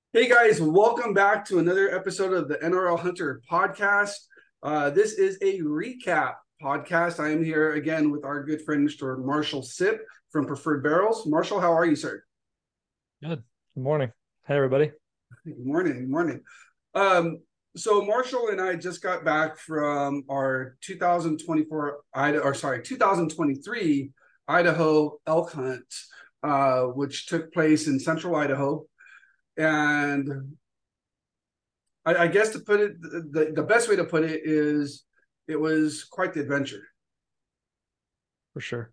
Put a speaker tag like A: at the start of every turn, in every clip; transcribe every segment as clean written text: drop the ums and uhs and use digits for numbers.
A: Hey guys, welcome back to another episode of the NRL Hunter podcast. This is a recap podcast. I am here again with our good friend, Mr. Marshall Sip from Preferred Barrels. Marshall, how are you, sir?
B: Good. Good morning. Hey, everybody.
A: Good morning. Good morning. Um, so Marshall and I just got back from our 2024 Idaho, or sorry, 2023 Idaho elk hunt, which took place in central Idaho. And I guess to put it, the best way to put it is it was quite the adventure.
B: For sure.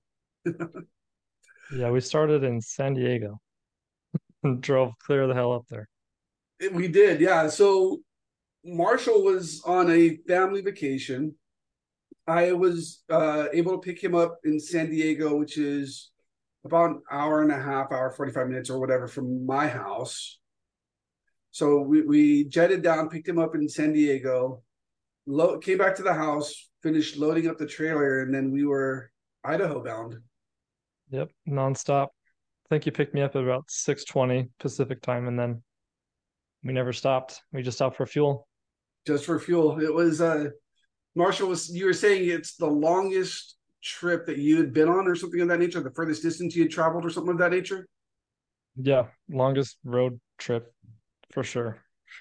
B: Yeah, we started in San Diego and drove clear the hell up there.
A: We did, yeah. So Marshall was on a family vacation. I was able to pick him up in San Diego, which is about an hour and a half, hour, 45 minutes or whatever from my house. So we jetted down, picked him up in San Diego, came back to the house, finished loading up the trailer, and then we were Idaho bound.
B: Yep, nonstop. I think you picked me up at about 6:20 Pacific time, and then we never stopped. We just stopped for fuel.
A: Just for fuel. It was Marshall was you were saying it's the longest trip that you had been on or something of that nature, the furthest distance you had traveled or something of that nature.
B: Yeah, longest road trip for sure.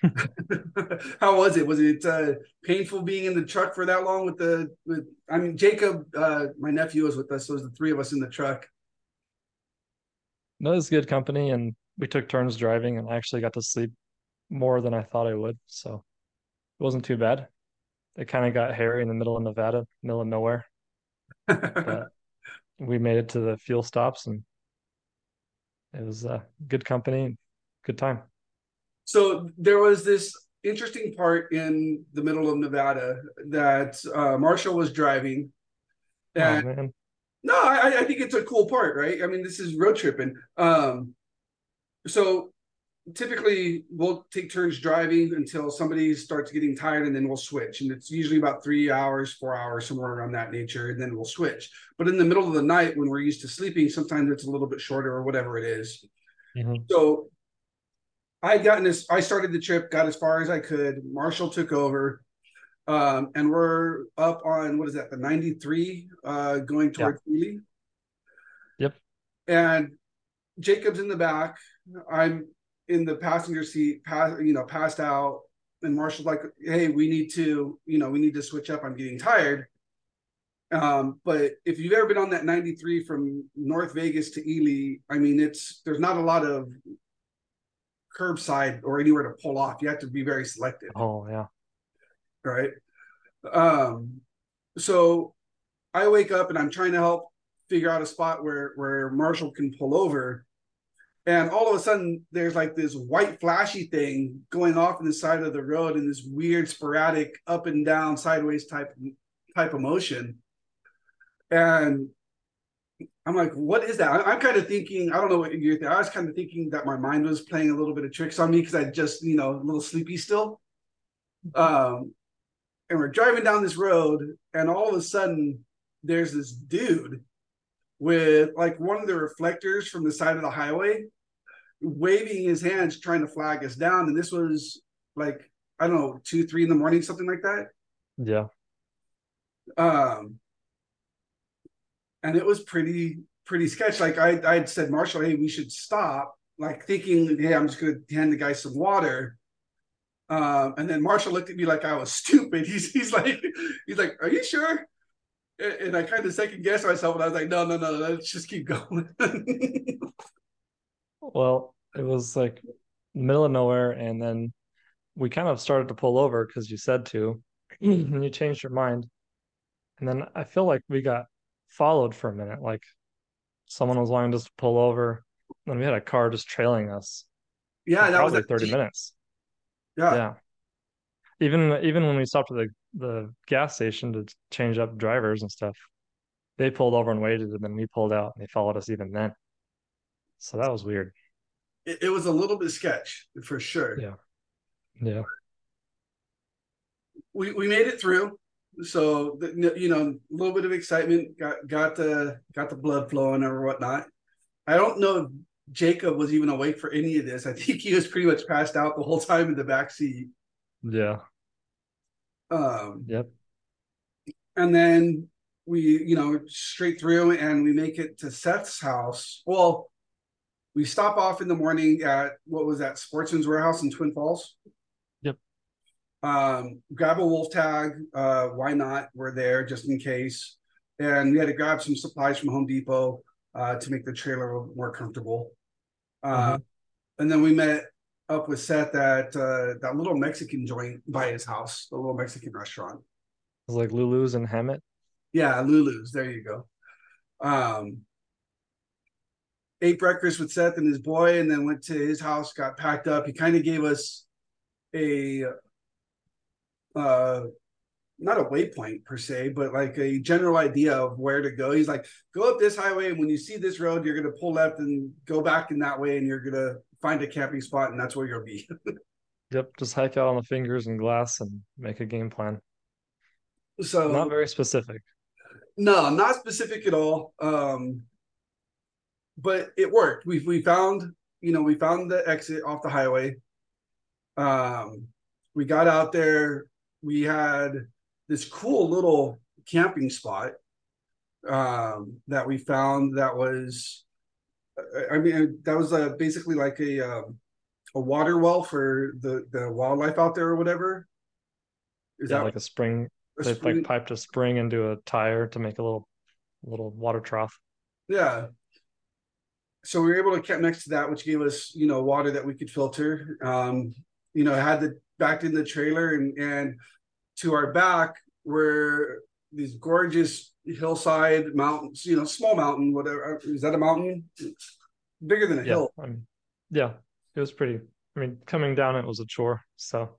A: How was it? Was it painful being in the truck for that long with I mean Jacob, my nephew was with us, so it was the three of us in the truck.
B: No, it was good company, and we took turns driving, and I actually got to sleep more than I thought I would, so it wasn't too bad. It kind of got hairy in the middle of Nevada, middle of nowhere, but we made it to the fuel stops, and it was good company, good time.
A: So there was this interesting part in the middle of Nevada that Marshall was driving.
B: Oh
A: And
B: man.
A: no, I think it's a cool part, right? I mean, this is road tripping. So typically we'll take turns driving until somebody starts getting tired and then we'll switch. And it's usually about 3 hours, 4 hours, somewhere around that nature. And then we'll switch. But in the middle of the night when we're used to sleeping, sometimes it's a little bit shorter or whatever it is.
B: Hmm.
A: So I started the trip, got as far as I could. Marshall took over. And we're up on, what is that, the 93 going
B: Yeah.
A: towards Ely.
B: Yep.
A: And Jacob's in the back. I'm in the passenger seat, passed out. And Marshall's like, "Hey, we need to switch up. I'm getting tired." But if you've ever been on that 93 from North Vegas to Ely, I mean, there's not a lot of curbside or anywhere to pull off. You have to be very selective,
B: Oh yeah.
A: right? Um, so I wake up and I'm trying to help figure out a spot where Marshall can pull over. And all of a sudden, there's like this white flashy thing going off in the side of the road in this weird, sporadic up and down, sideways type of motion. And I'm like, what is that? I'm kind of thinking, I don't know what you're thinking. I was kind of thinking that my mind was playing a little bit of tricks on me because I just, a little sleepy still. Um, and we're driving down this road, and all of a sudden, there's this dude with like one of the reflectors from the side of the highway waving his hands trying to flag us down. And this was like, I don't know, 2, 3 in the morning, something like that.
B: Yeah.
A: Um, and it was pretty sketch. Like I'd said, Marshall, hey, we should stop. Like thinking, hey, I'm just gonna hand the guy some water. And then Marshall looked at me like I was stupid. He's like, are you sure? And I kind of second guessed myself, and I was like, no, let's just keep going.
B: Well, it was like middle of nowhere, and then we kind of started to pull over because you said to, and you changed your mind. And then I feel like we got followed for a minute, like someone was wanting us to pull over. Then we had a car just trailing us for
A: Yeah, that was
B: probably
A: that
B: 30
A: Jeep.
B: minutes.
A: Yeah.
B: Yeah. Even when we stopped at the gas station to change up drivers and stuff, they pulled over and waited, and then we pulled out and they followed us even then. So that was weird.
A: It was a little bit sketch for sure.
B: Yeah. Yeah.
A: We made it through. So a little bit of excitement got the blood flowing or whatnot. I don't know. Jacob was even awake for any of this. I think he was pretty much passed out the whole time in the back seat.
B: Yeah.
A: Um,
B: Yep.
A: and then we, straight through and we make it to Seth's house. Well, we stop off in the morning at what was that, Sportsman's Warehouse in Twin Falls.
B: Yep.
A: Grab a wolf tag. Why not? We're there just in case. And we had to grab some supplies from Home Depot to make the trailer a little more comfortable.
B: Mm-hmm.
A: And then we met up with Seth at that little Mexican joint by his house, the little Mexican restaurant.
B: It was like Lulu's and Hammett.
A: Yeah, Lulu's. There you go. Um, ate breakfast with Seth and his boy, and then went to his house, got packed up. He kind of gave us a uh, not a waypoint per se, but like a general idea of where to go. He's like, go up this highway, and when you see this road, you're going to pull left and go back in that way, and you're going to find a camping spot, and that's where you'll be.
B: Yep. Just hike out on the fingers and glass and make a game plan. Not
A: So,
B: very specific.
A: no, not specific at all. But it worked. We found, we found the exit off the highway. Um, we got out there. We had this cool little camping spot that we found that was, I mean, that was basically like a water well for the wildlife out there or whatever. Is
B: Yeah,
A: that
B: like a spring.
A: a
B: They like
A: spring?
B: piped a spring into a tire to make a little water trough.
A: Yeah. So we were able to camp next to that, which gave us, water that we could filter. Had the backed in the trailer and to our back were these gorgeous hillside mountains, small mountain, whatever. Is that a mountain? Bigger than a
B: Yeah.
A: hill.
B: Yeah, it was pretty. I mean, coming down it was a chore. So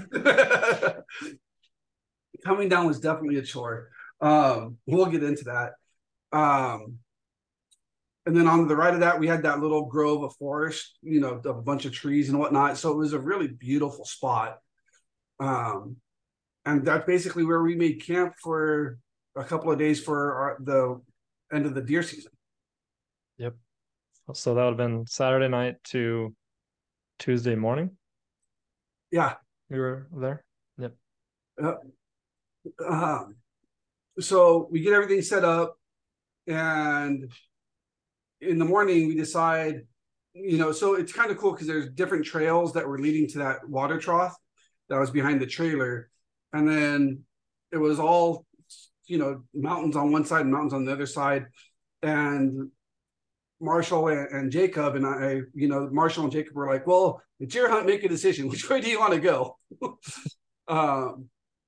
A: Coming down was definitely a chore. We'll get into that. Um, and then on the right of that, we had that little grove of forest, a bunch of trees and whatnot. So it was a really beautiful spot. Um, and that's basically where we made camp for a couple of days for the end of the deer season.
B: yep. So that would have been Saturday night to Tuesday morning.
A: Yeah.
B: We were there. Yep.
A: Uh, um, so we get everything set up, and in the morning we decide, so it's kind of cool because there's different trails that were leading to that water trough that was behind the trailer, and then it was all mountains on one side and mountains on the other side, and Marshall and Jacob and I, Marshall and Jacob were like, well, it's your hunt, make a decision. Which way do you want to go? um,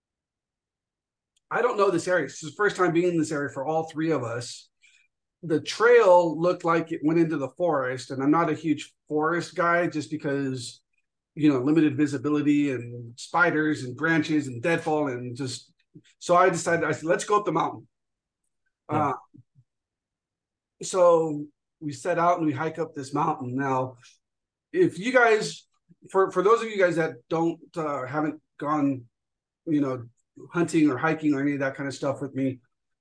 A: I don't know this area. This is the first time being in this area for all three of us. The trail looked like it went into the forest, and I'm not a huge forest guy just because, limited visibility and spiders and branches and deadfall and just. So I decided, I said, let's go up the mountain.
B: Yeah.
A: So we set out and we hike up this mountain. Now, if you guys, for those of you guys that don't haven't gone, hunting or hiking or any of that kind of stuff with me,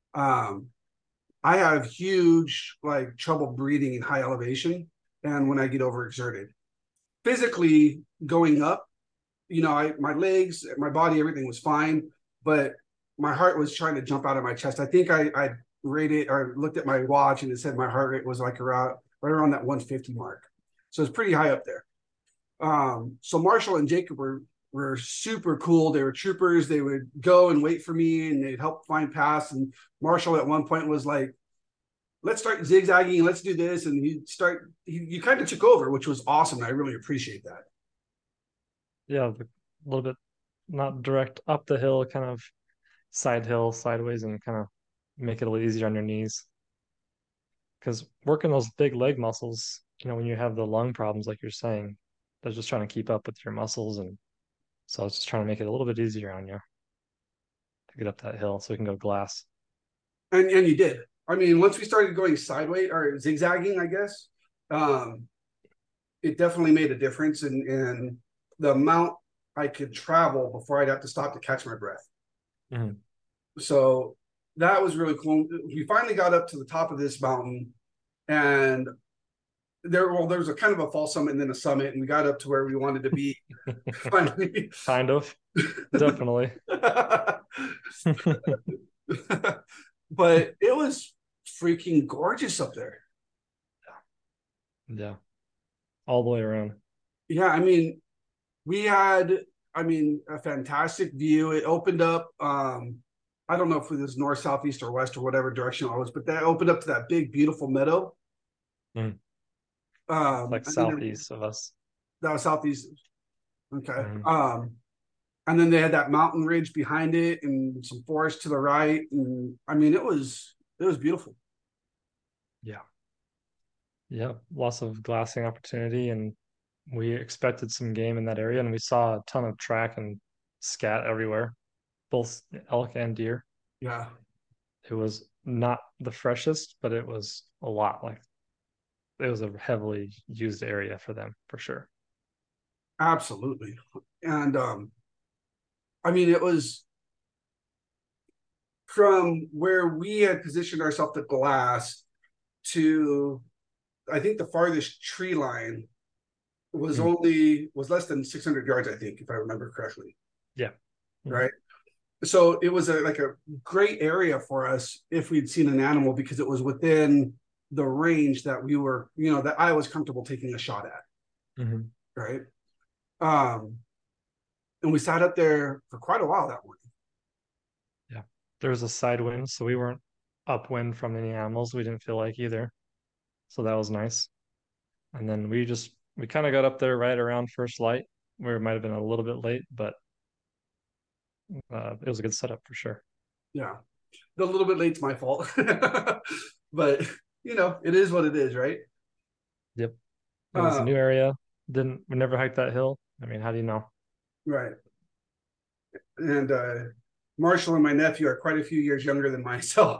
A: I have huge like trouble breathing in high elevation, and when I get overexerted, physically going up, my legs, my body, everything was fine, but my heart was trying to jump out of my chest. I think I rated or looked at my watch and it said my heart rate was like around right around that 150 mark. So it's pretty high up there. So Marshall and Jacob were super cool. They were troopers. They would go and wait for me and they'd help find paths. And Marshall at one point was like, let's start zigzagging. Let's do this. And you kind of took over, which was awesome. I really appreciate that.
B: Yeah, a little bit not direct up the hill, kind of side hill, sideways, and kind of make it a little easier on your knees. Because working those big leg muscles, when you have the lung problems, like you're saying, they're just trying to keep up with your muscles. And so I was just trying to make it a little bit easier on you to get up that hill so we can go glass.
A: And you did. I mean, once we started going sideways or zigzagging, I guess, it definitely made a difference in the amount I could travel before I'd have to stop to catch my breath.
B: Mm-hmm.
A: So that was really cool. We finally got up to the top of this mountain, and there was a kind of a fall summit and then a summit, and we got up to where we wanted to be finally.
B: Kind of, definitely.
A: But it was freaking gorgeous up there.
B: Yeah, all the way around.
A: Yeah, I mean, we had, I mean, a fantastic view. It opened up. I don't know if it was north, south, east, or west, or whatever direction I was, but that opened up to that big, beautiful meadow.
B: Mm. Like
A: And then
B: southeast of us.
A: that was southeast. Okay.
B: Mm.
A: And then they had that mountain ridge behind it and some forest to the right. And I mean, it was beautiful.
B: Yeah. Yeah. Lots of glassing opportunity, and we expected some game in that area, and we saw a ton of track and scat everywhere, both elk and deer.
A: Yeah,
B: It was not the freshest, but it was a lot like it was a heavily used area for them for sure.
A: absolutely. And I mean, it was from where we had positioned ourselves to glass to I think the farthest tree line
B: Mm.
A: was less than 600 yards, I think, if I remember correctly.
B: Yeah. Mm.
A: Right. So it was like a great area for us if we'd seen an animal because it was within the range that we were, that I was comfortable taking a shot at.
B: Mm-hmm.
A: Right. Um, and we sat up there for quite a while that morning.
B: Yeah. There was a side wind, so we weren't upwind from any animals. We didn't feel like either. So that was nice. And then we kind of got up there right around first light, where it might have been a little bit late, but it was a good setup for sure.
A: Yeah. A little bit late's my fault. But it is what it is, right?
B: Yep. It was a new
A: Um,
B: area. We never hiked that hill. I mean, how do you know?
A: right. And Marshall and my nephew are quite a few years younger than myself.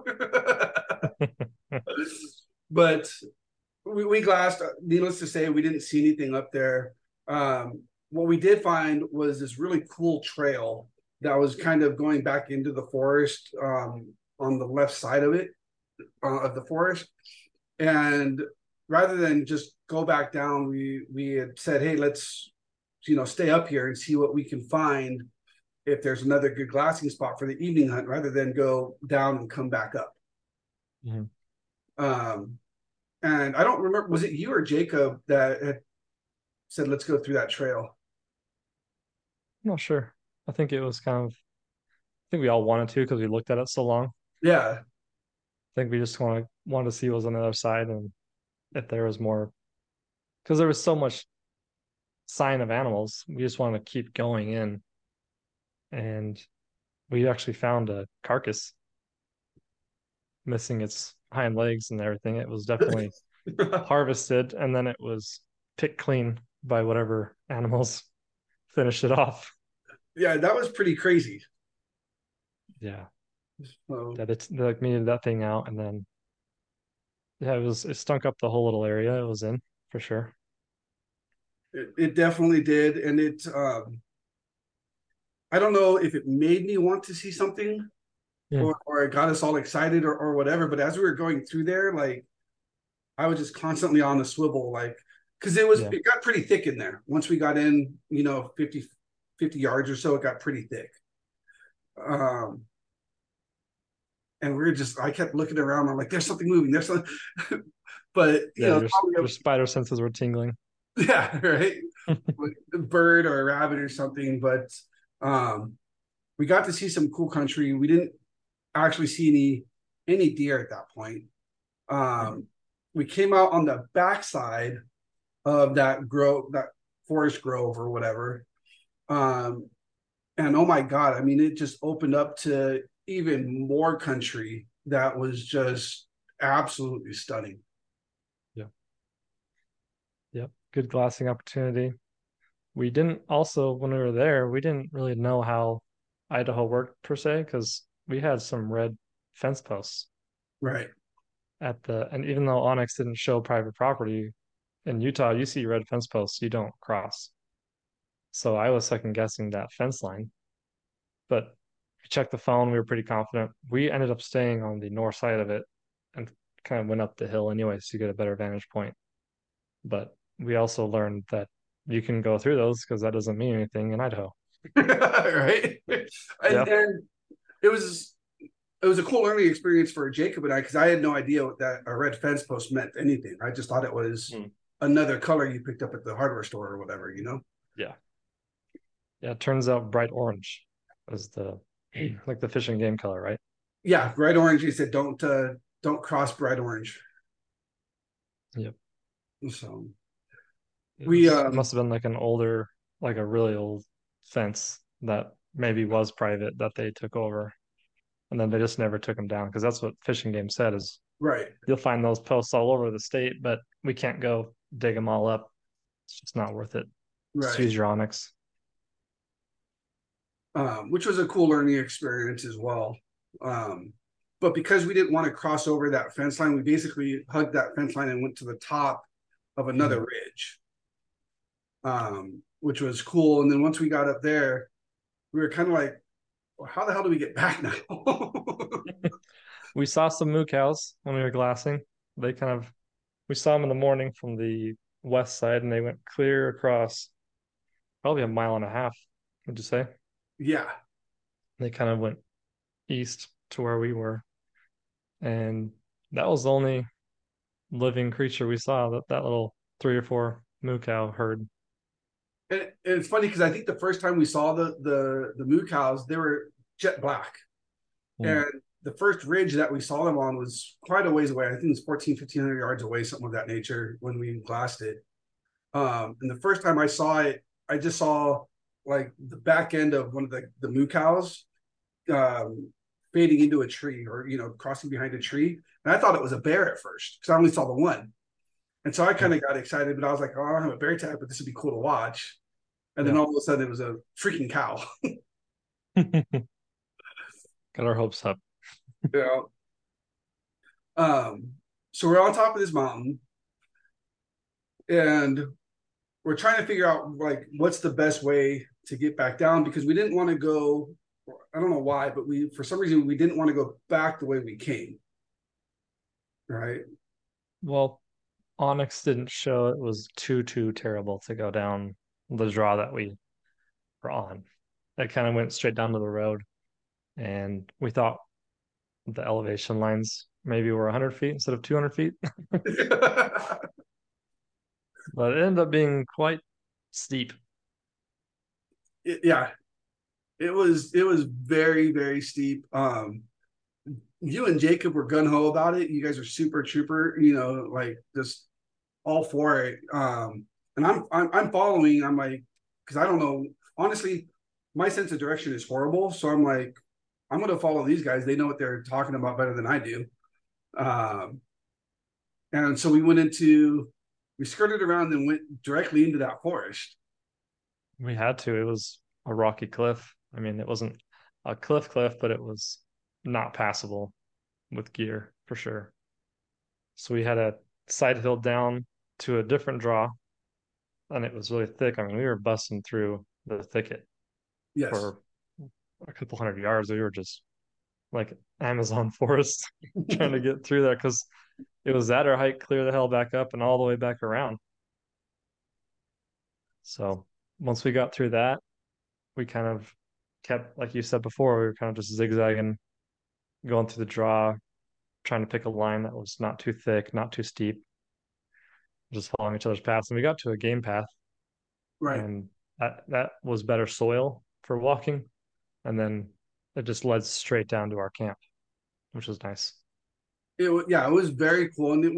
A: But we glassed. Needless to say, we didn't see anything up there. What we did find was this really cool trail that was kind of going back into the forest on the left side of it of the forest. And rather than just go back down, we had said, hey, let's stay up here and see what we can find if there's another good glassing spot for the evening hunt, rather than go down and come back up.
B: Mhm.
A: Um, and I don't remember, was it you or Jacob that had said, let's go through that trail?
B: I'm not sure. I think it was kind of, I think we all wanted to because we looked at it so long.
A: Yeah,
B: I think we just wanted to see what was on the other side and if there was more, because there was so much sign of animals. We just wanted to keep going in, and we actually found a carcass missing its hind legs and everything. It was definitely harvested, and then it was picked clean by whatever animals finished it off.
A: yeah, that was pretty crazy.
B: Yeah,
A: So
B: that they like needed that thing out, and then yeah, it stunk up the whole little area it was in for sure.
A: it definitely did, and I don't know if it made me want to see something,
B: Mm.
A: or it got us all excited, or whatever. But as we were going through there, like I was just constantly on the swivel, like because
B: Yeah,
A: it got pretty thick in there. Once we got in, 50 yards or so, it got pretty thick. Um, and we are just, I kept looking around. I'm like, there's something moving. There's something, but
B: yeah,
A: probably
B: your spider senses were tingling.
A: yeah, right, like a bird or a rabbit or something. But um, we got to see some cool country. We didn't actually see any deer at that point.
B: Mhm.
A: Um, we came out on the backside of that forest grove or whatever. Um, and oh my God, I mean, it just opened up to even more country that was just absolutely stunning.
B: Yeah, yeah, good glassing opportunity. We didn't also, when we were there, we didn't really know how Idaho worked per se, because we had some red fence posts
A: Right.
B: and even though Onyx didn't show private property, in Utah, you see red fence posts, you don't cross. So I was second guessing that fence line, but we checked the phone, we were pretty confident. We ended up staying on the north side of it and kind of went up the hill anyway, so you get a better vantage point. but we also learned that you can go through those because that doesn't mean anything in Idaho.
A: Right.
B: Yeah.
A: And it was it was a cool learning experience for Jacob and I because I had no idea what that a red fence post meant anything. I just thought it was
B: Mm.
A: another color you picked up at the hardware store or whatever, you know?
B: Yeah. Yeah. It turns out bright orange is the like the fishing game color, right?
A: Yeah, bright orange. He said don't cross bright orange.
B: Yep.
A: So
B: It
A: we
B: was must have been like an older, like a really old fence that maybe was private that they took over. And then they just never took them down because that's what Fishing Game said is
A: right,
B: you'll find those posts all over the state, but we can't go dig them all up. It's just not worth it. Just
A: right.
B: use your Onyx.
A: Which was a cool learning experience as well. But because we didn't want to cross over that fence line, we basically hugged that fence line and went to the top of another
B: Mhm.
A: ridge, which was cool. And then once we got up there, we were kind of like, well, how the hell do we get back now?
B: We saw some moo cows when we were glassing. They kind of we saw them in the morning from the west side, and they went clear across probably a mile and a half. Would you say?
A: Yeah.
B: They kind of went east to where we were, and that was the only living creature we saw. That little three or four moo cow herd.
A: And it's funny because I think the first time we saw the moo cows, they were jet black.
B: Mm.
A: And the first ridge that we saw them on was quite a ways away. I think it was 14, 1,500 yards away, something of that nature when we glassed it. And the first time I saw it, I just saw like the back end of one of the moo cows um, fading into a tree or, crossing behind a tree. And I thought it was a bear at first because I only saw the one. And so I kind of got excited, but I was like, oh, I don't have a bear tag, but this would be cool to watch. And then
B: Yeah.
A: all of a sudden it was a freaking cow.
B: Got our hopes up.
A: you know? Um, so we're on top of this mountain and we're trying to figure out like what's the best way to get back down because we didn't want to go. I don't know why, but we for some reason we didn't want to go back the way we came. Right?
B: Well, Onyx didn't show it was too terrible to go down the draw that we were on. It kind of went straight down to the road, and we thought the elevation lines maybe were 100 feet instead of 200 feet, but it ended up being quite steep.
A: Yeah, it was very steep. You and Jacob were gun ho about it. You guys are super trooper. Like just all for it. And I'm following. I'm like because I don't know honestly. My sense of direction is horrible, so I'm like I'm going to follow these guys. They know what they're talking about better than I do. Um, and so we skirted around and went directly into that forest.
B: We had to. It was a rocky cliff. I mean, it wasn't a cliff, but it was not passable with gear for sure. So we had a side hill down to a different draw, and it was really thick. I mean, we were busting through the thicket
A: Yes.
B: for a couple hundred yards. We were just like Amazon forest trying to get through that because it was at our height, clear the hell back up and all the way back around. So once we got through that, we kind of kept, like you said before, we were kind of just zigzagging, going through the draw, trying to pick a line that was not too thick, not too steep, just following each other's paths. And we got to a game path,
A: Right.
B: and that was better soil for walking. And then it just led straight down to our camp, which was nice.
A: Yeah, it was very cool, and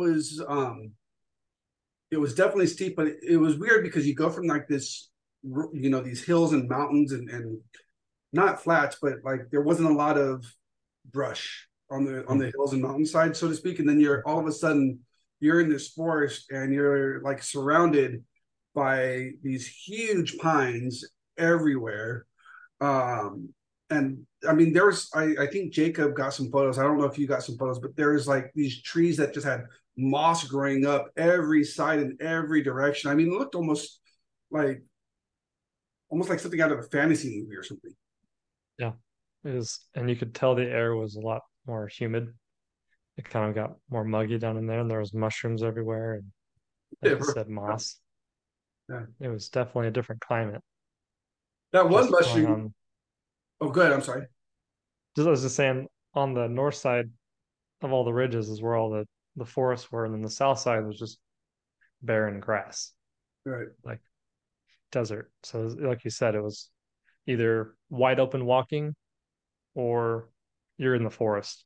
A: it was definitely steep, but it was weird because you go from like this, these hills and mountains and not flats, but like there wasn't a lot of brush on the hills and mountainside, so to speak, and then you're all of a sudden you're in this forest and you're like surrounded by these huge pines everywhere. Um, and I mean, I think Jacob got some photos. I don't know if you got some photos, but there's like these trees that just had moss growing up every side in every direction. I mean, it looked like almost like something out of a fantasy movie or something.
B: Yeah, it is, and you could tell the air was a lot more humid. It kind of got more muggy down in there, and there was mushrooms everywhere. And like you said, moss.
A: Yeah.
B: It was definitely a different climate.
A: That one
B: Just going
A: mushroom.
B: on,
A: Oh, good. I'm sorry.
B: just I was just saying, on the north side of all the ridges is where all the forests were, and then the south side was just barren grass,
A: All right.
B: like desert. So, like you said, it was either wide open walking or you're in the forest,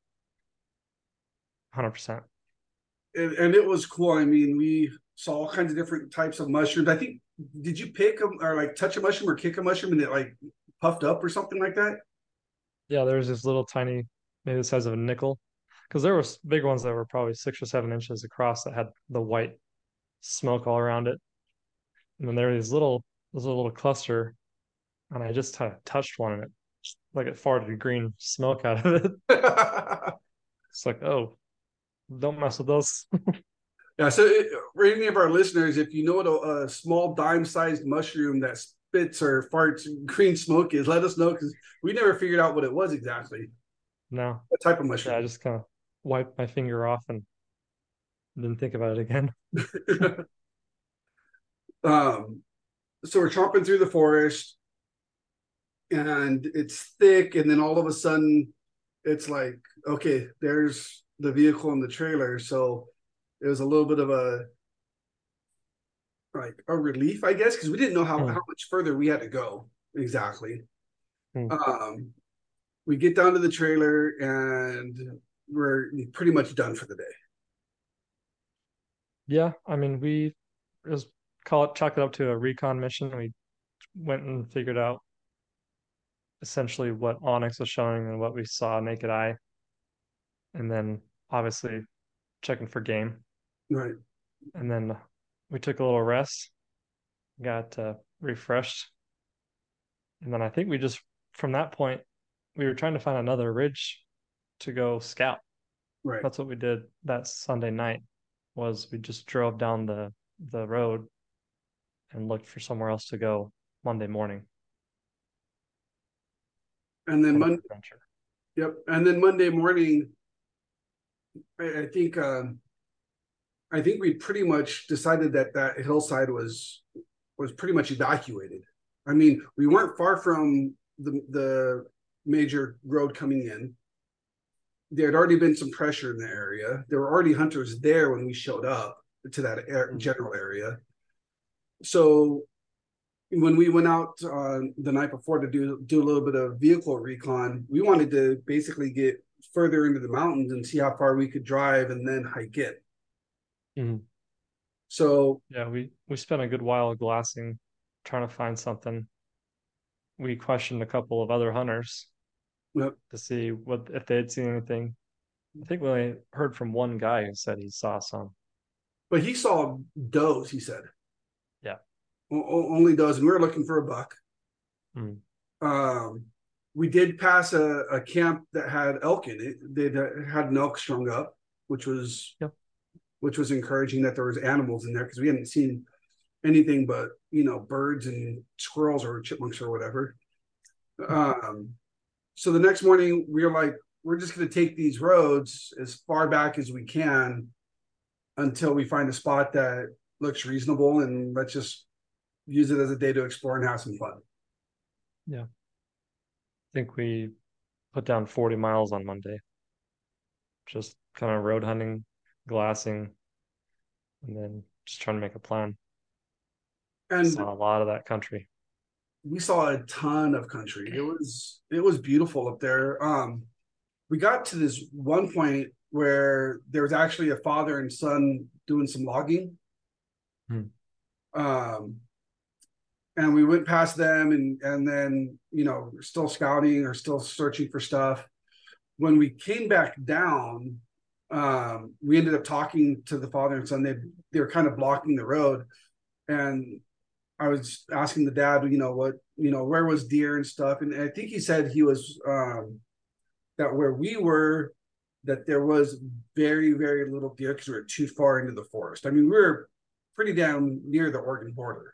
B: 100%.
A: And it was cool. I mean, we saw all kinds of different types of mushrooms. I think, did you pick them or like touch a mushroom or kick a mushroom and it like puffed up or something like that?
B: Yeah, there was this little tiny, maybe the size of a nickel, because there was big ones that were probably 6 or 7 inches across that had the white smoke all around it. And then there were this little cluster, and I just touched one, and like it farted green smoke out of it. It's like, oh, don't mess with those.
A: Yeah. So, for any of our listeners, if you know what a small dime-sized mushroom that spits or farts green smoke is, let us know because we never figured out what it was exactly.
B: No,
A: What type of
B: yeah, I
A: mushroom?
B: just kind of wiped my finger off and didn't think about it again.
A: um, so we're chomping through the forest, and it's thick, and then all of a sudden, it's like, okay, there's the vehicle and the trailer. So it was a little bit of a like a relief, I guess, because we didn't know how
B: Hmm,
A: much further we had to go exactly.
B: hmm.
A: Um, we get down to the trailer and we're pretty much done for the day.
B: Yeah, I mean, we just chalk it up to a recon mission. We went and figured out essentially what Onyx was showing and what we saw naked eye, and then obviously checking for game.
A: Right.
B: And then we took a little rest, got refreshed, and then I think we just from that point we were trying to find another ridge to go scout.
A: Right.
B: That's what we did that Sunday night. Was we just drove down the road and looked for somewhere else to go Monday morning
A: And then
B: for another
A: Monday,
B: adventure.
A: yep. And then Monday morning, I think I think we pretty much decided that that hillside was pretty much evacuated. I mean, we weren't far from the major road coming in. There had already been some pressure in the area. There were already hunters there when we showed up to that
B: Mm.
A: general area. So when we went out the night before to do a little bit of vehicle recon, we wanted to basically get further into the mountains and see how far we could drive and then hike it.
B: Mhm.
A: So
B: Yeah, we spent a good while glassing, trying to find something. We questioned a couple of other hunters
A: uh,
B: to see what if they had seen anything. I think we only heard from one guy who said he saw some.
A: but he saw does, he said.
B: Yeah.
A: Only does, and we were looking for a buck.
B: Mm.
A: Um, we did pass a camp that had elk in it. They had an elk strung up, which was
B: Yep.
A: which was encouraging that there was animals in there because we hadn't seen anything but birds and squirrels or chipmunks or whatever. Um, so the next morning we were like, we're just going to take these roads as far back as we can until we find a spot that looks reasonable, and let's just use it as a day to explore and have some fun.
B: Yeah. I think we put down 40 miles on Monday, just kind of road hunting, glassing, and then just trying to make a plan.
A: And
B: Saw a lot of that country.
A: we saw a ton of country. It was beautiful up there. We got to this one point where there was actually a father and son doing some logging.
B: Hmm.
A: Um, and we went past them, and then we're still scouting or still searching for stuff. When we came back down, we ended up talking to the father and son. They were kind of blocking the road, and I was asking the dad, where was deer and stuff, and I think he said he was that where we were, that there was very very little deer because we were too far into the forest. I mean, we were pretty down near the Oregon border,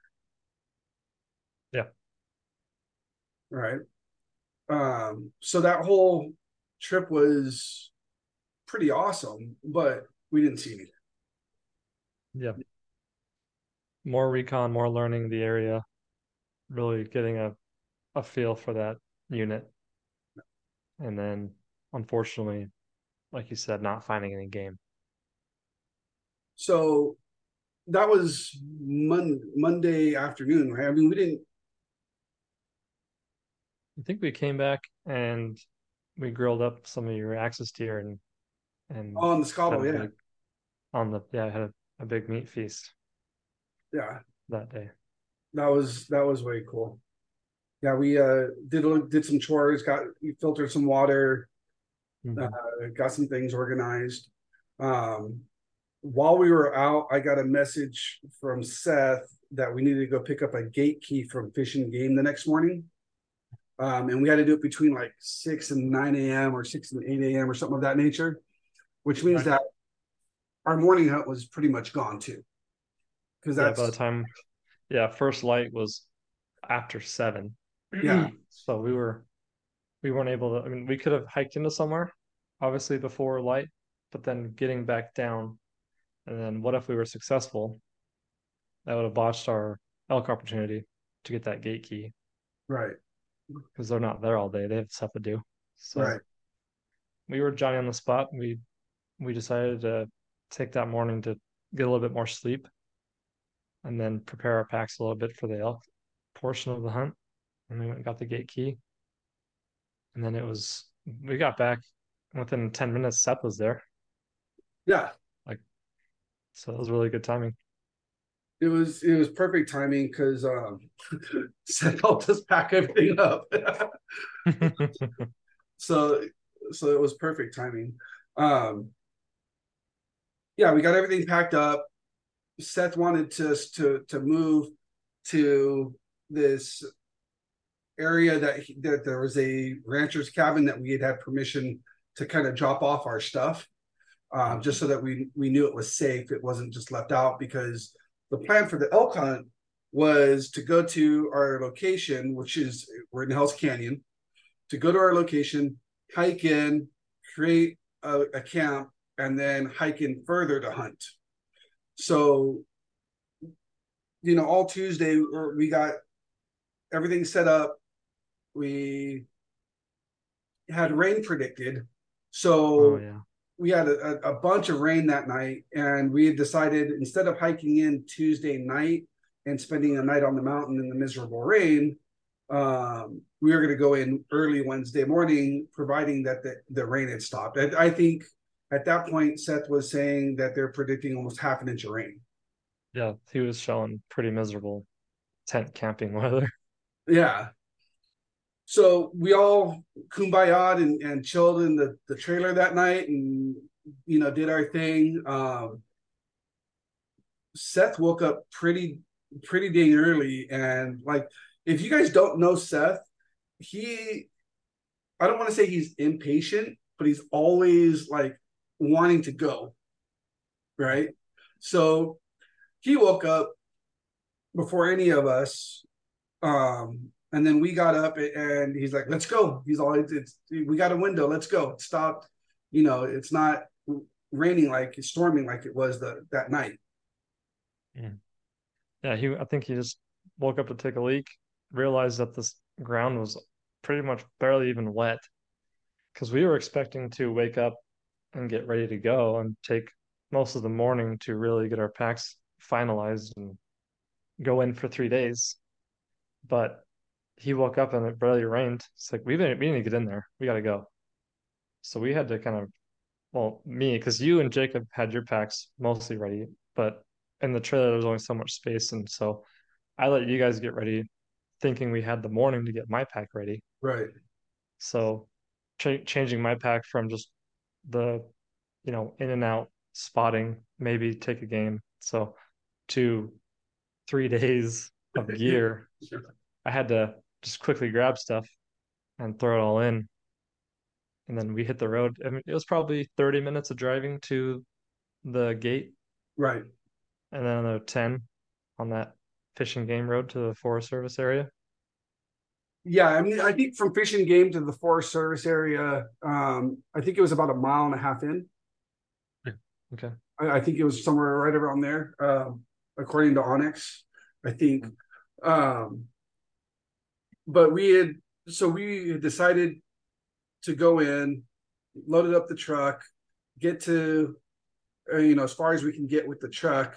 B: Yeah.
A: right? So that whole trip was pretty awesome, but we didn't see anything.
B: Yeah. more recon, more learning the area, really getting a feel for that unit. And then unfortunately, like you said, not finding any game.
A: So that was Monday afternoon, right? I mean, we didn't.
B: I think we came back and we grilled up some of your Axis tier and
A: On the
B: had
A: Scottle,
B: a
A: yeah,
B: big on the yeah, had a big meat feast
A: yeah,
B: that day.
A: that was way cool. Yeah, we did some chores, got we filtered some water, uh,
B: Hmm.
A: got some things organized. Um, while we were out, I got a message from Seth that we needed to go pick up a gate key from Fish and Game the next morning. And we had to do it between like 6 and 9 a.m. or 6 and 8 a.m. or something of that nature, which means
B: Okay.
A: that our morning hunt was pretty much gone too. Because
B: Yeah, by the
A: that's,
B: time yeah, first light was after 7.
A: yeah,
B: So we weren't able to, I mean, we could have hiked into somewhere, obviously before light, but then getting back down, and then what if we were successful? That would have botched our elk opportunity to get that gate key
A: right,
B: because they're not there all day. They have stuff to do. So
A: right.
B: we were Johnny on the spot. We decided to take that morning to get a little bit more sleep and then prepare our packs a little bit for the elk portion of the hunt. And we went and got the gate key. And then we got back within 10 minutes, Seth was there.
A: Yeah,
B: Like, so it was really good timing.
A: it was perfect timing because Seth helped us pack everything up. so so it was perfect timing. Um, yeah, we got everything packed up. Seth wanted to move to this area that there was a rancher's cabin that we had permission to kind of drop off our stuff, just so that we knew it was safe. It wasn't just left out because the plan for the elk hunt was to go to our location, which is we're in Hell's Canyon, to go to our location, hike in, create a camp, and then hike in further to hunt. So, all Tuesday we got everything set up. We had rain predicted.
B: Oh
A: So
B: yeah.
A: we had a bunch of rain that night, and we had decided instead of hiking in Tuesday night and spending a night on the mountain in the miserable rain, we were going to go in early Wednesday morning, providing that the rain had stopped. I think at that point, Seth was saying that they're predicting almost half an inch of rain.
B: Yeah, he was showing pretty miserable tent camping weather.
A: Yeah. So we all kumbaya and chilled in the trailer that night and did our thing. Seth woke up pretty dang early, and like, if you guys don't know Seth, he I don't want to say he's impatient, but he's always like wanting to go, right? So he woke up before any of us. And then we got up and he's like, let's go. He's all, we got a window. Let's go. It stopped. It's not raining like it's storming like it was that night.
B: Mm. Yeah, I think he just woke up to take a leak, realized that this ground was pretty much barely even wet because we were expecting to wake up and get ready to go and take most of the morning to really get our packs finalized and go in for 3 days. But he woke up and it barely rained. It's like we need to get in there. We got to go. So we had to kind of, well, me, because you and Jacob had your packs mostly ready, but in the trailer there was only so much space, and so I let you guys get ready, thinking we had the morning to get my pack ready.
A: Right.
B: So changing my pack from just the, in and out spotting, maybe take a game. So to 3 days of gear, I had to just quickly grab stuff and throw it all in. And then we hit the road. I mean, it was probably 30 minutes of driving to the gate
A: Right.
B: and then another 10 on that fishing game road to the Forest Service area.
A: Yeah. I mean, I think from Fish and Game to the Forest Service area, I think it was about a mile and a half in.
B: Yeah. Okay.
A: I think it was somewhere right around there. according to Onyx, I think. Um, but we had decided to go in, loaded up the truck, get to as far as we can get with the truck.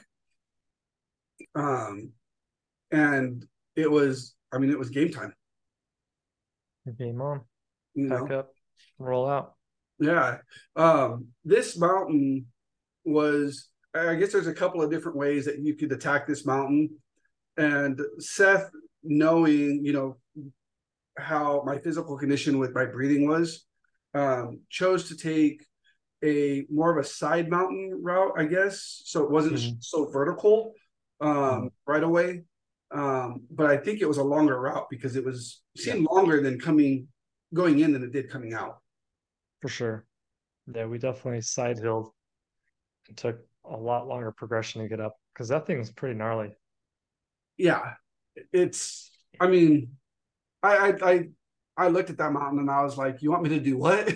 A: Um, and it was game time.
B: Game on,
A: You
B: pack
A: know,
B: up, roll out.
A: yeah. This mountain was. I guess there's a couple of different ways that you could attack this mountain. And Seth, knowing how my physical condition with my breathing was, chose to take a more of a side mountain route, I guess. So it wasn't
B: Mhm.
A: so vertical
B: Mhm.
A: right away. But I think it was a longer route because it
B: Yeah,
A: seemed longer than going in than it did coming out.
B: for sure. Yeah, we definitely side hilled and took a lot longer progression to get up because that thing's pretty gnarly.
A: Yeah, it's. I mean, I looked at that mountain and I was like, "You want me to do what?"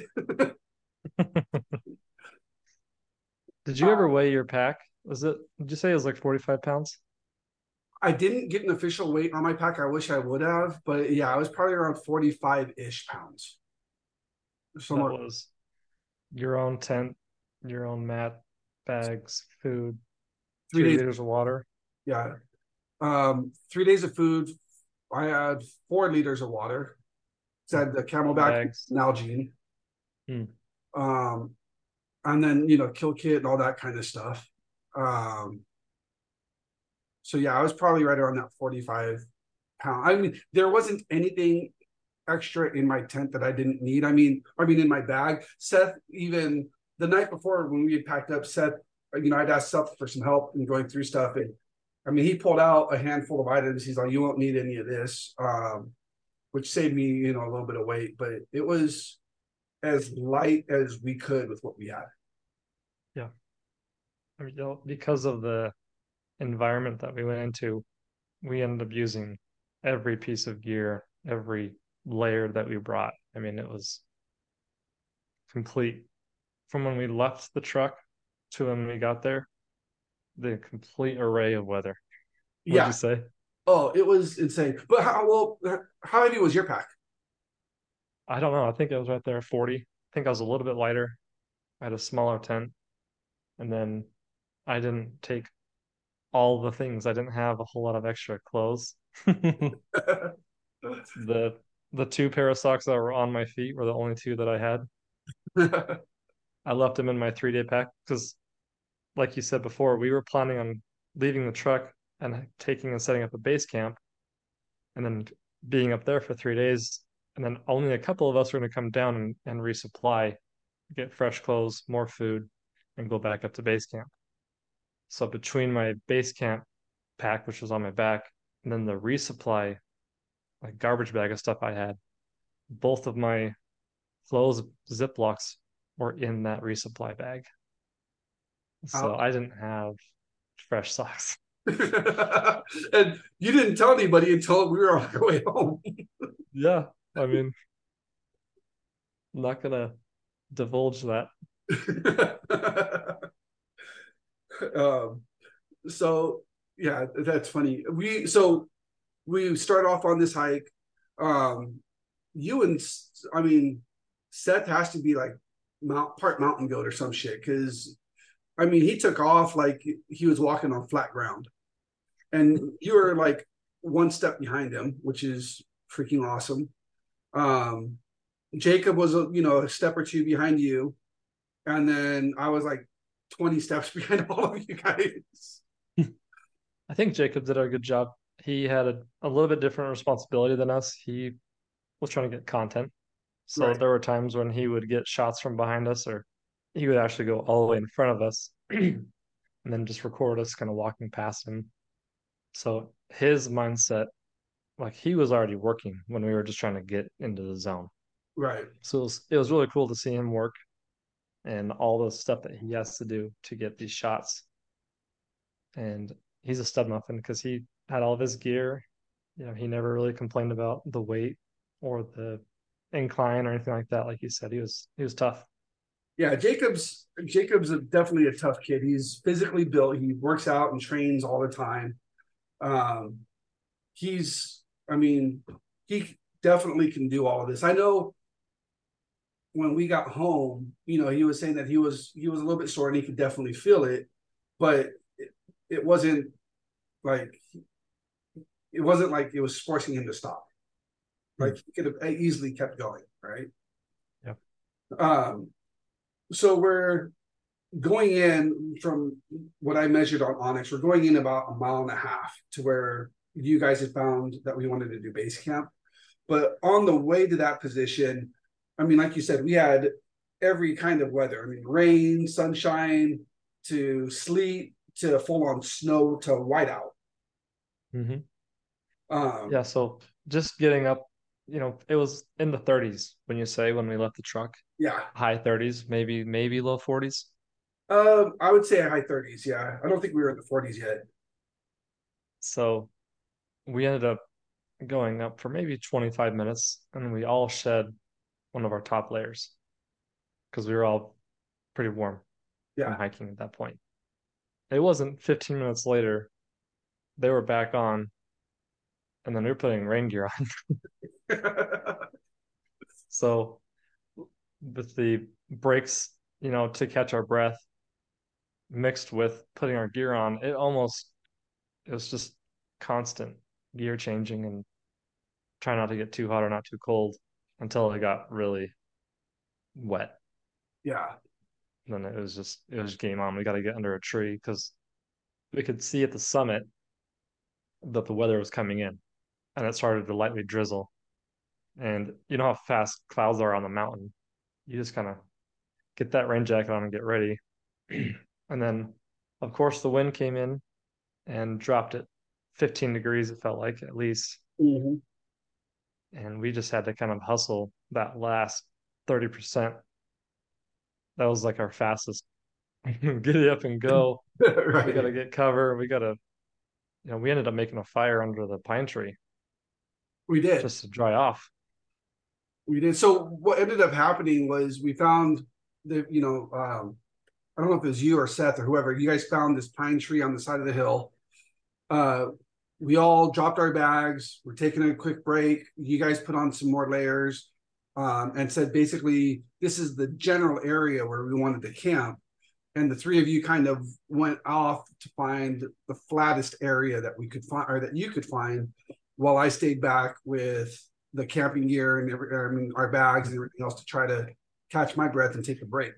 B: Did you ever weigh your pack? Did you say it was like 45 pounds?
A: I didn't get an official weight on my pack. I wish I would have, but yeah, I was probably around 45-ish pounds.
B: That
A: Somewhere
B: was your own tent, your own mat, bags, food,
A: three
B: three
A: days.
B: liters of water,
A: Yeah. 3 days of food. I had 4 liters of water. I had the
B: two
A: Camelback
B: bags.
A: Nalgene.
B: Hmm.
A: Um, and then kill kit and all that kind of stuff. Um, so yeah, I was probably right around that 45 pound. I mean, there wasn't anything extra in my tent that I didn't need. I mean in my bag. Seth, even the night before when we had packed up, Seth, I'd asked Seth for some help in going through stuff, and I mean he pulled out a handful of items. He's like, "You won't need any of this," which saved me, a little bit of weight, but it was as light as we could with what we had.
B: Yeah. I mean, because of the environment that we went into, we ended up using every piece of gear, every layer that we brought. I mean, it was complete from when we left the truck to when we got there, the complete array of weather. What'd you
A: Yeah.
B: say?
A: Oh, it was insane. But how heavy was your pack?
B: I don't know. I think it was right there, 40. I think I was a little bit lighter. I had a smaller tent, and then I didn't take all the things. I didn't have a whole lot of extra clothes. The the two pair of socks that were on my feet were the only two that I had. I left them in my 3 day pack because, like you said before, we were planning on leaving the truck and taking and setting up a base camp and then being up there for 3 days. And then only a couple of us were going to come down and resupply, get fresh clothes, more food, and go back up to base camp. So between my base camp pack, which was on my back, and then the resupply, like garbage bag of stuff I had, both of my clothes Ziplocs were in that resupply bag. So
A: Ouch.
B: I didn't have fresh socks.
A: And you didn't tell anybody until we were on our way home.
B: Yeah, I mean, I'm not gonna divulge that.
A: um, so yeah, that's funny. We start off on this hike. Um, you and I mean, Seth has to be like part mountain goat or some shit because I mean he took off like he was walking on flat ground, and you were like one step behind him, which is freaking awesome. Um, Jacob was a step or two behind you, and then I was like 20 steps behind all of you guys.
B: I think Jacob did a good job. He had a little bit different responsibility than us. He was trying to get content. So
A: Right.
B: there were times when he would get shots from behind us, or he would actually go all the way in front of us and then just record us kind of walking past him. So his mindset, like he was already working when we were just trying to get into the zone.
A: Right.
B: So it was really cool to see him work and all the stuff that he has to do to get these shots. And he's a stud muffin because he had all of his gear. He never really complained about the weight or the incline or anything like that. Like you said, he was tough.
A: Yeah, Jacob's definitely a tough kid. He's physically built. He works out and trains all the time. Um, he's, I mean, he definitely can do all of this. I know when we got home, he was saying that he was a little bit sore and he could definitely feel it, but it wasn't like it wasn't like it was forcing him to stop.
B: Hmm.
A: Like he could have easily kept going, right?
B: Yeah.
A: Um, so we're going in from what I measured on Onyx. We're going in about a mile and a half to where you guys had found that we wanted to do base camp. But on the way to that position, I mean, like you said, we had every kind of weather. I mean, rain, sunshine, to sleet, to full on snow, to whiteout.
B: Hmm.
A: Um,
B: Yeah, so just getting up, it was in the 30s when you say when we left the truck,
A: yeah,
B: high 30s, maybe low 40s.
A: I would say high 30s. Yeah, I don't think we were in the 40s yet.
B: So we ended up going up for maybe 25 minutes and we all shed one of our top layers because we were all pretty warm from
A: Yeah.
B: hiking at that point. It wasn't 15 minutes later, they were back on and then we were putting rain gear on. So with the breaks, to catch our breath mixed with putting our gear on, it was just constant gear changing and try not to get too hot or not too cold until it got really wet.
A: Yeah.
B: And then it was game on. We got to get under a tree because we could see at the summit that the weather was coming in and it started to lightly drizzle. And you know how fast clouds are on the mountain. You just kind of get that rain jacket on and get ready. And then, of course, the wind came in and dropped it 15 degrees, it felt like at least.
A: Mm-hmm.
B: And we just had to kind of hustle that last 30%. That was like our fastest get it up and go. We got
A: Right.
B: to get cover. We ended up making a fire under the pine tree
A: We did.
B: just to dry off.
A: We did. So what ended up happening was we found the, I don't know if it was you or Seth or whoever. You guys found this pine tree on the side of the hill. Uh, we all dropped our bags. We're taking a quick break. You guys put on some more layers, and said basically this is the general area where we wanted to camp. And the three of you kind of went off to find the flattest area that we could find or that you could find, while I stayed back with the camping gear and our bags and everything else to try to catch my breath and take a break.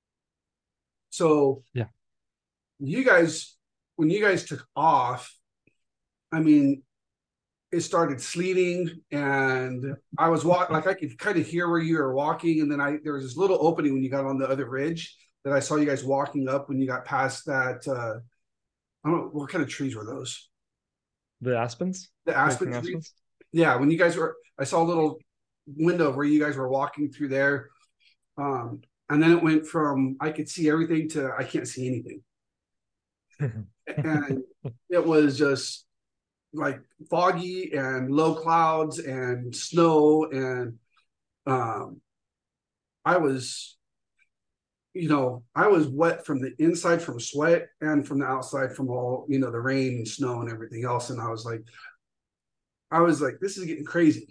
A: So
B: Yeah.
A: you guys, when you guys took off, I mean, it started sleeting and I was walking, like I could kind of hear where you were walking. And then there was this little opening when you got on the other ridge that I saw you guys walking up when you got past that. I don't know what kind of trees were those.
B: The aspens,
A: The aspen
B: hiking
A: trees.
B: aspens.
A: Yeah. When you guys were, I saw a little window where you guys were walking through there. And then it went from, I could see everything to, I can't see anything. And it was just like foggy and low clouds and snow and um I was I was wet from the inside from sweat and from the outside from all the rain and snow and everything else, and I was like this is getting crazy.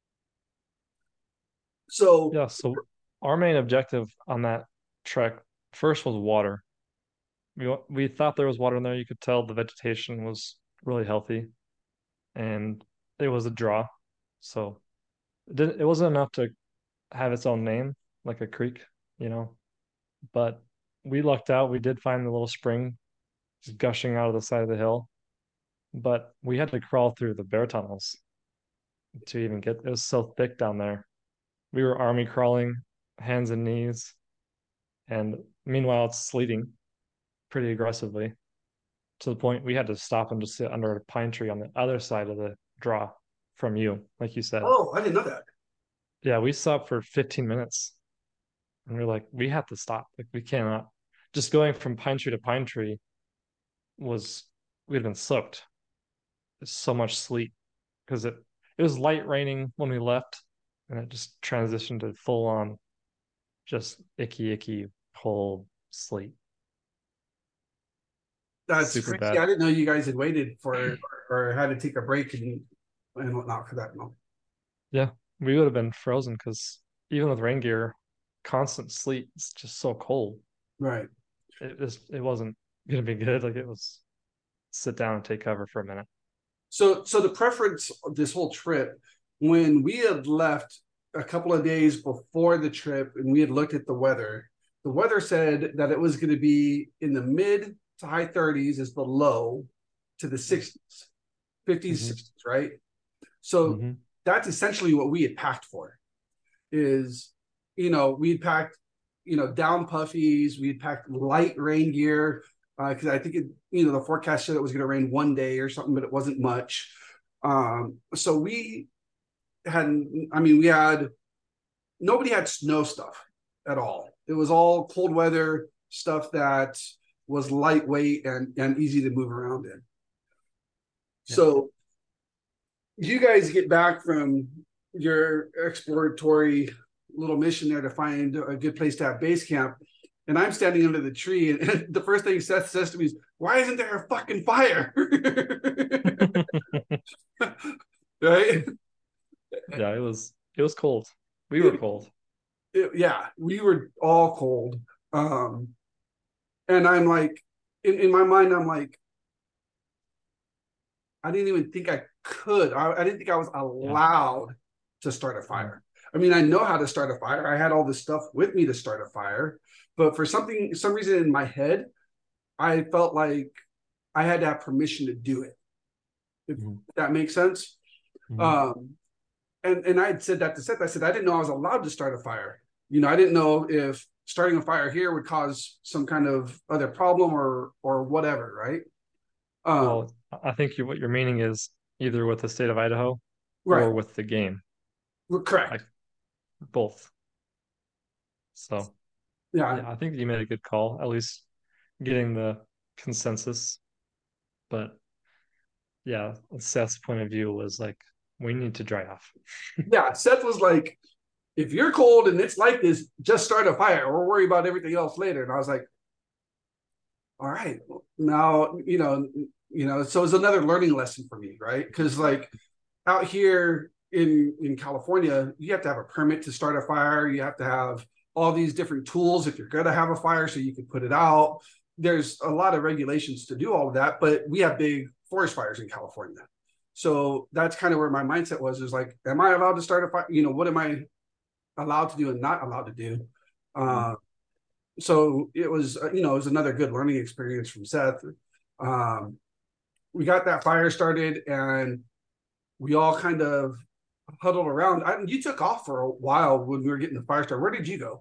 A: So
B: Yeah, so our main objective on that trek first was water. We thought there was water in there. You could tell the vegetation was really healthy and it was a draw. So it wasn't enough to have its own name, like a creek, you know. But we lucked out. We did find the little spring just gushing out of the side of the hill. But we had to crawl through the bear tunnels to even get, it was so thick down there. We were army crawling, hands and knees. And meanwhile, it's sleeting pretty aggressively to the point we had to stop and just sit under a pine tree on the other side of the draw from you, like you said.
A: oh, I didn't know that.
B: Yeah, we stopped for 15 minutes and we're like, we have to stop. Like, we cannot. Just going from pine tree to pine tree was, we'd been soaked. There's so much sleet because it was light raining when we left and it just transitioned to full on just icky, icky, cold sleet.
A: That's
B: Super
A: crazy.
B: bad.
A: I didn't know you guys had waited for or had to take a break and whatnot for that. No.
B: Yeah, we would have been frozen because even with rain gear, constant sleet, it's just so cold.
A: Right.
B: It wasn't gonna be good. Like it was sit down and take cover for a minute.
A: So the preference of this whole trip, when we had left a couple of days before the trip and we had looked at the weather said that it was going to be in the mid to high 30s is the low to the 60s, 50s,
B: Hmm.
A: 60s, right? So
B: Hmm.
A: that's essentially what we had packed for is, we had packed, down puffies, we had packed light rain gear, because I think the forecast said it was going to rain one day or something, but it wasn't much. So we had, we had nobody had snow stuff at all. It was all cold weather stuff that was lightweight and easy to move around in.
B: Yeah.
A: So you guys get back from your exploratory little mission there to find a good place to have base camp. And I'm standing under the tree, and the first thing Seth says to me is, "Why isn't there a fucking fire?" Right?
B: Yeah, it was cold. We were cold.
A: Yeah, we were all cold. Um, and I'm like, in my mind, I'm like, I didn't even think I could. I didn't think I was
B: Yeah.
A: allowed to start a
B: Mm.
A: fire. I mean, I know how to start a fire. I had all this stuff with me to start a fire, but for some reason in my head, I felt like I had to have permission to do it. If
B: Mhm.
A: that makes sense.
B: Mhm.
A: Um, and I had said that to Seth. I said I didn't know I was allowed to start a fire. I didn't know if starting a fire here would cause some kind of other problem or whatever, right? Um,
B: Well, I think what you're meaning is either with the state of Idaho
A: right.
B: or with the game,
A: We're correct.
B: like both. So
A: Yeah.
B: yeah, I think you made a good call, at least getting the consensus. But yeah, Seth's point of view was like, we need to dry off.
A: Yeah. Seth was like, if you're cold and it's like this, just start a fire. We'll worry about everything else later. And I was like, all right, now, so it's another learning lesson for me, right? Because like out here in California, you have to have a permit to start a fire. You have to have all these different tools if you're going to have a fire so you can put it out. There's a lot of regulations to do all of that, but we have big forest fires in California. So that's kind of where my mindset was is like, am I allowed to start a fire? What am I allowed to do and not allowed to do?
B: Mhm.
A: Uh, so it was another good learning experience from Seth. Um, we got that fire started and we all kind of huddled around. You took off for a while when we were getting the fire started. Where did you go?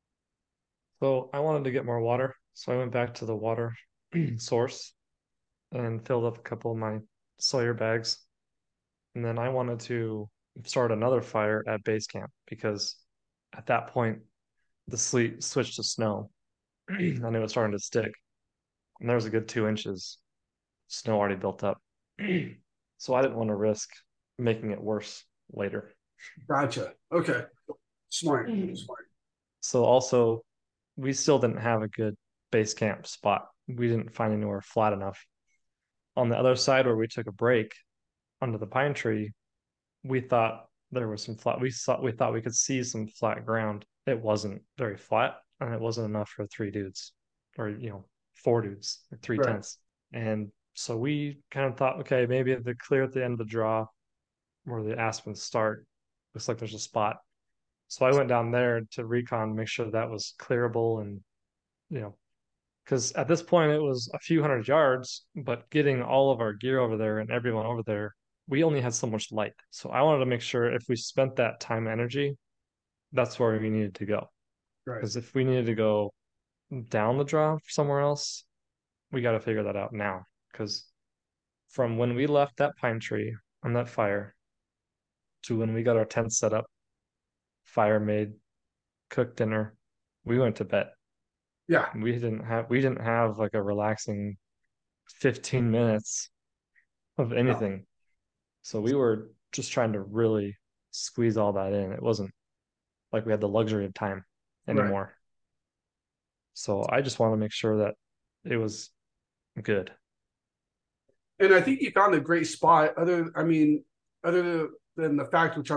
B: So I wanted to get more water, so I went back to the water source and filled up a couple of my Sawyer bags. And then I wanted to start another fire at base camp because at that point the sleet switched to snow and it was starting to stick. And there was a good 2 inches snow already built up. So I didn't want to risk making it worse later.
A: Gotcha. Okay. Smart. Smart.
B: So also we still didn't have a good base camp spot. We didn't find anywhere flat enough. On the other side where we took a break under the pine tree, we thought there was some flat we thought we could see some flat ground. It wasn't very flat and it wasn't enough for 3 dudes or 4 dudes, like three
A: Right.
B: tents. And so we kind of thought, okay, maybe at the clear at the end of the draw where the aspens start, looks like there's a spot. So I went down there to recon, make sure that was clearable and you know, because at this point it was a few hundred yards, but getting all of our gear over there and everyone over there, we only had so much light. So I wanted to make sure if we spent that time and energy, that's where we needed to go.
A: Right.
B: Because if we needed to go down the draw somewhere else, we got to figure that out now. Because from when we left that pine tree on that fire to when we got our tent set up, fire made, cooked dinner, we went to bed.
A: Yeah.
B: We didn't have like a relaxing 15 minutes of
A: No.
B: anything. So we were just trying to really squeeze all that in. It wasn't like we had the luxury of time.
A: Right.
B: anymore. So I just want to make sure that it was good.
A: And I think you found a great spot. Other than the fact, which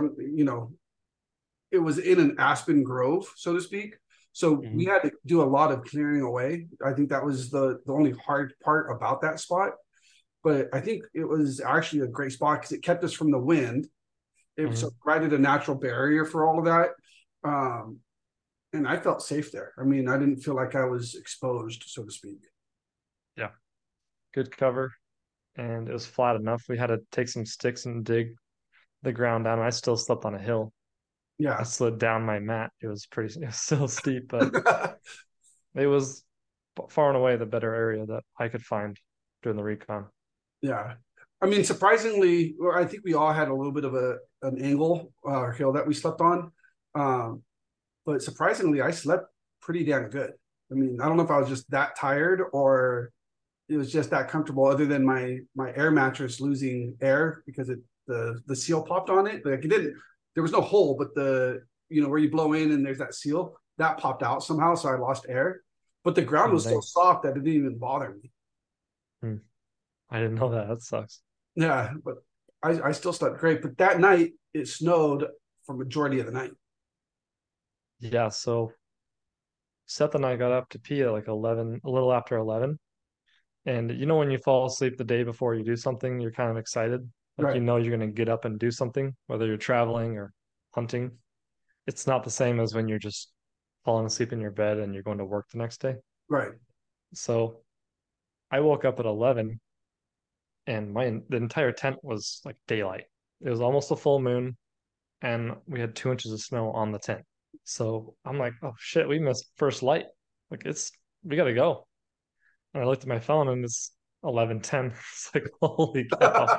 A: it was in an aspen grove, so to speak. So we
B: Mhm.
A: had to do a lot of clearing away. I think that was the only hard part about that spot. But I think it was actually a great spot because it kept us from the wind. It
B: Mhm.
A: so provided a natural barrier for all of that. Um, and I felt safe there. I mean, I didn't feel like I was exposed, so to speak.
B: Yeah, good cover, and it was flat enough. We had to take some sticks and dig the ground down. I still slept on a hill. I
A: Yeah.
B: slid down my mat. It was still steep, but it was far and away the better area that I could find during the recon.
A: Yeah. I mean, surprisingly, I think we all had a little bit of an angle hill that we slept on. Um, but surprisingly, I slept pretty damn good. I mean, I don't know if I was just that tired or it was just that comfortable, other than my air mattress losing air because the seal popped on it. Like it didn't, there was no hole, but where you blow in and there's that seal that popped out somehow, so I lost air. But the ground
B: Oh,
A: was so
B: dang.
A: soft that it didn't even bother me.
B: Hmm. I didn't know that. That sucks.
A: Yeah, but I still slept great. But that night it snowed for majority of the night.
B: Yeah, so Seth and I got up to pee at like 11, a little after 11. And you know when you fall asleep the day before you do something, you're kind of excited. Like you
A: Right,
B: know you're going to get up and do something, whether you're traveling or hunting. It's not the same as when you're just falling asleep in your bed and you're going to work the next day.
A: right.
B: So I woke up at 11 and the entire tent was like daylight. It was almost a full moon and we had 2 inches of snow on the tent. So I'm like, oh shit, we missed first light. Like we gotta go. And I looked at my phone and it's 11:10. It's like, holy cow.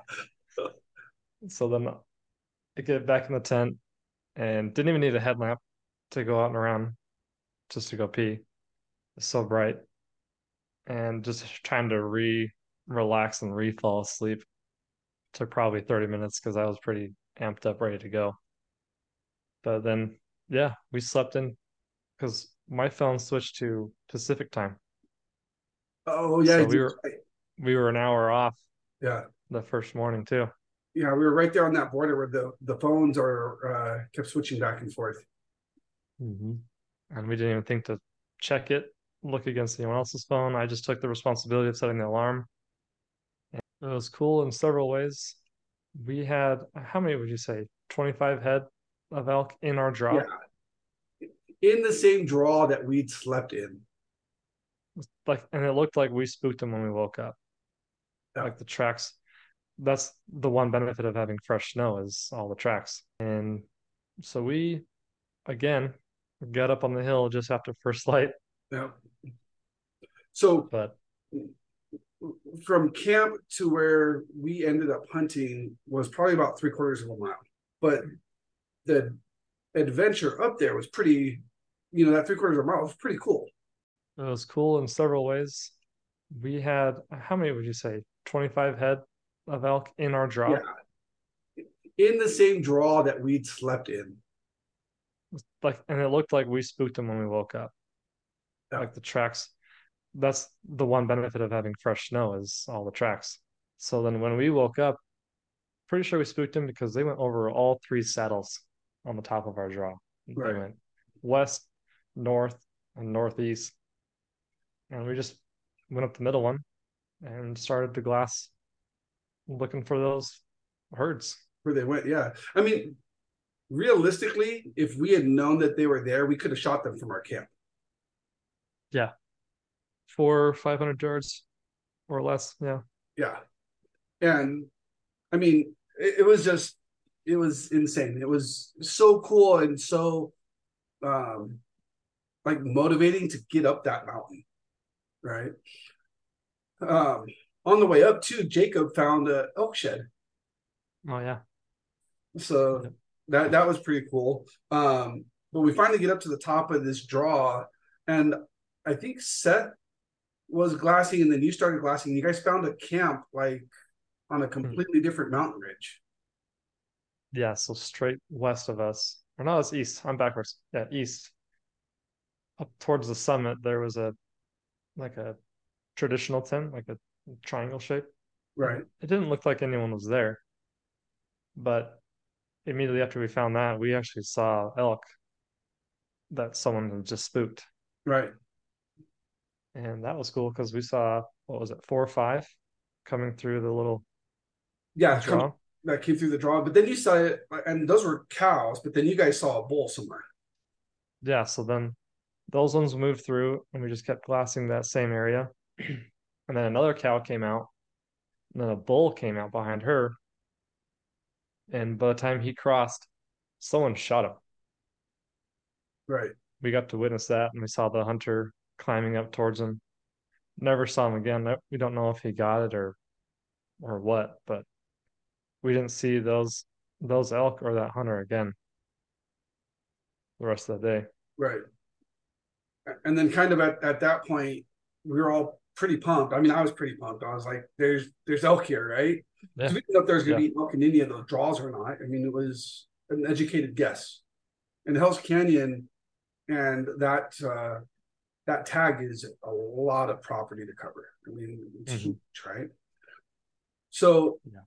B: So then I get back in the tent and didn't even need a headlamp to go out and around just to go pee. It's so bright. And just trying to relax and fall asleep took probably 30 minutes because I was pretty amped up, ready to go. But then, yeah, we slept in because my phone switched to Pacific time.
A: Oh yeah,
B: So
A: I did.
B: we were an hour off
A: Yeah,
B: the first morning too.
A: yeah. We were right there on that border where the phones are kept switching back and forth.
B: Hmm. And we didn't even think to check it, look against anyone else's phone. I just took the responsibility of setting the alarm. It was cool in several ways. We had, how many would you say? 25 head of elk in our draw.
A: Yeah, in the same draw that we'd slept in.
B: Like, and it looked like we spooked them when we woke up.
A: Yeah,
B: Like the tracks, that's the one benefit of having fresh snow is all the tracks. And so we, again, got up on the hill just after first light,
A: yeah. So
B: but
A: from camp to where we ended up hunting was probably about 3/4 of a mile. But the adventure up there was pretty, that 3/4 of a mile was pretty cool.
B: it was cool in several ways. We had, how many would you say? 25 head of elk in our draw.
A: Yeah, in the same draw that we'd slept in.
B: Like, and it looked like we spooked them when we woke up.
A: Yeah,
B: Like the tracks, that's the one benefit of having fresh snow is all the tracks. So then when we woke up, pretty sure we spooked them because they went over all three saddles on the top of our draw. They
A: right.
B: went west, north, and northeast. And we just went up the middle one and started the glass looking for those herds.
A: Where they went. Yeah. I mean, realistically, if we had known that they were there, we could have shot them from our camp.
B: Yeah, 400-500 yards or less. Yeah.
A: Yeah. And I mean, it was insane. It was so cool and so um like motivating to get up that mountain, right? Um on the way up too, Jacob found a elk shed.
B: Oh yeah.
A: So
B: Yep.
A: that was pretty cool. But we finally get up to the top of this draw, and I think Seth was glassing, and then you started glassing. You guys found a camp like on a
B: Hmm.
A: completely different mountain ridge.
B: Yeah. So straight west of us, or no, it's east. I'm backwards. Yeah, east. up towards the summit, there was a traditional tent, like a triangle shape. And
A: Right.
B: it didn't look like anyone was there. But immediately after we found that, we actually saw elk that someone had just spooked.
A: Right.
B: And that was cool because we saw, what was it, four or five coming through the little
A: Yeah.
B: draw.
A: That came through the draw. But then you saw it, and those were cows. But then you guys saw a bull somewhere.
B: Yeah, so then those ones moved through and we just kept glassing that same area. And then another cow came out, and then a bull came out behind her. And by the time he crossed, someone shot him.
A: Right.
B: We got to witness that, and we saw the hunter climbing up towards him. Never saw him again. We don't know if he got it or what, but we didn't see those elk or that hunter again the rest of the day.
A: Right. And then kind of at that point, we were all pretty pumped. I mean, I was pretty pumped. I was like, there's elk here, right?
B: Yeah,
A: Because we didn't know if there was going
B: yeah,
A: to be elk in any of those draws or not. I mean, it was an educated guess. And Hell's Canyon and that tag is a lot of property to cover. I mean, it's
B: hmm
A: huge, right? So
B: yeah.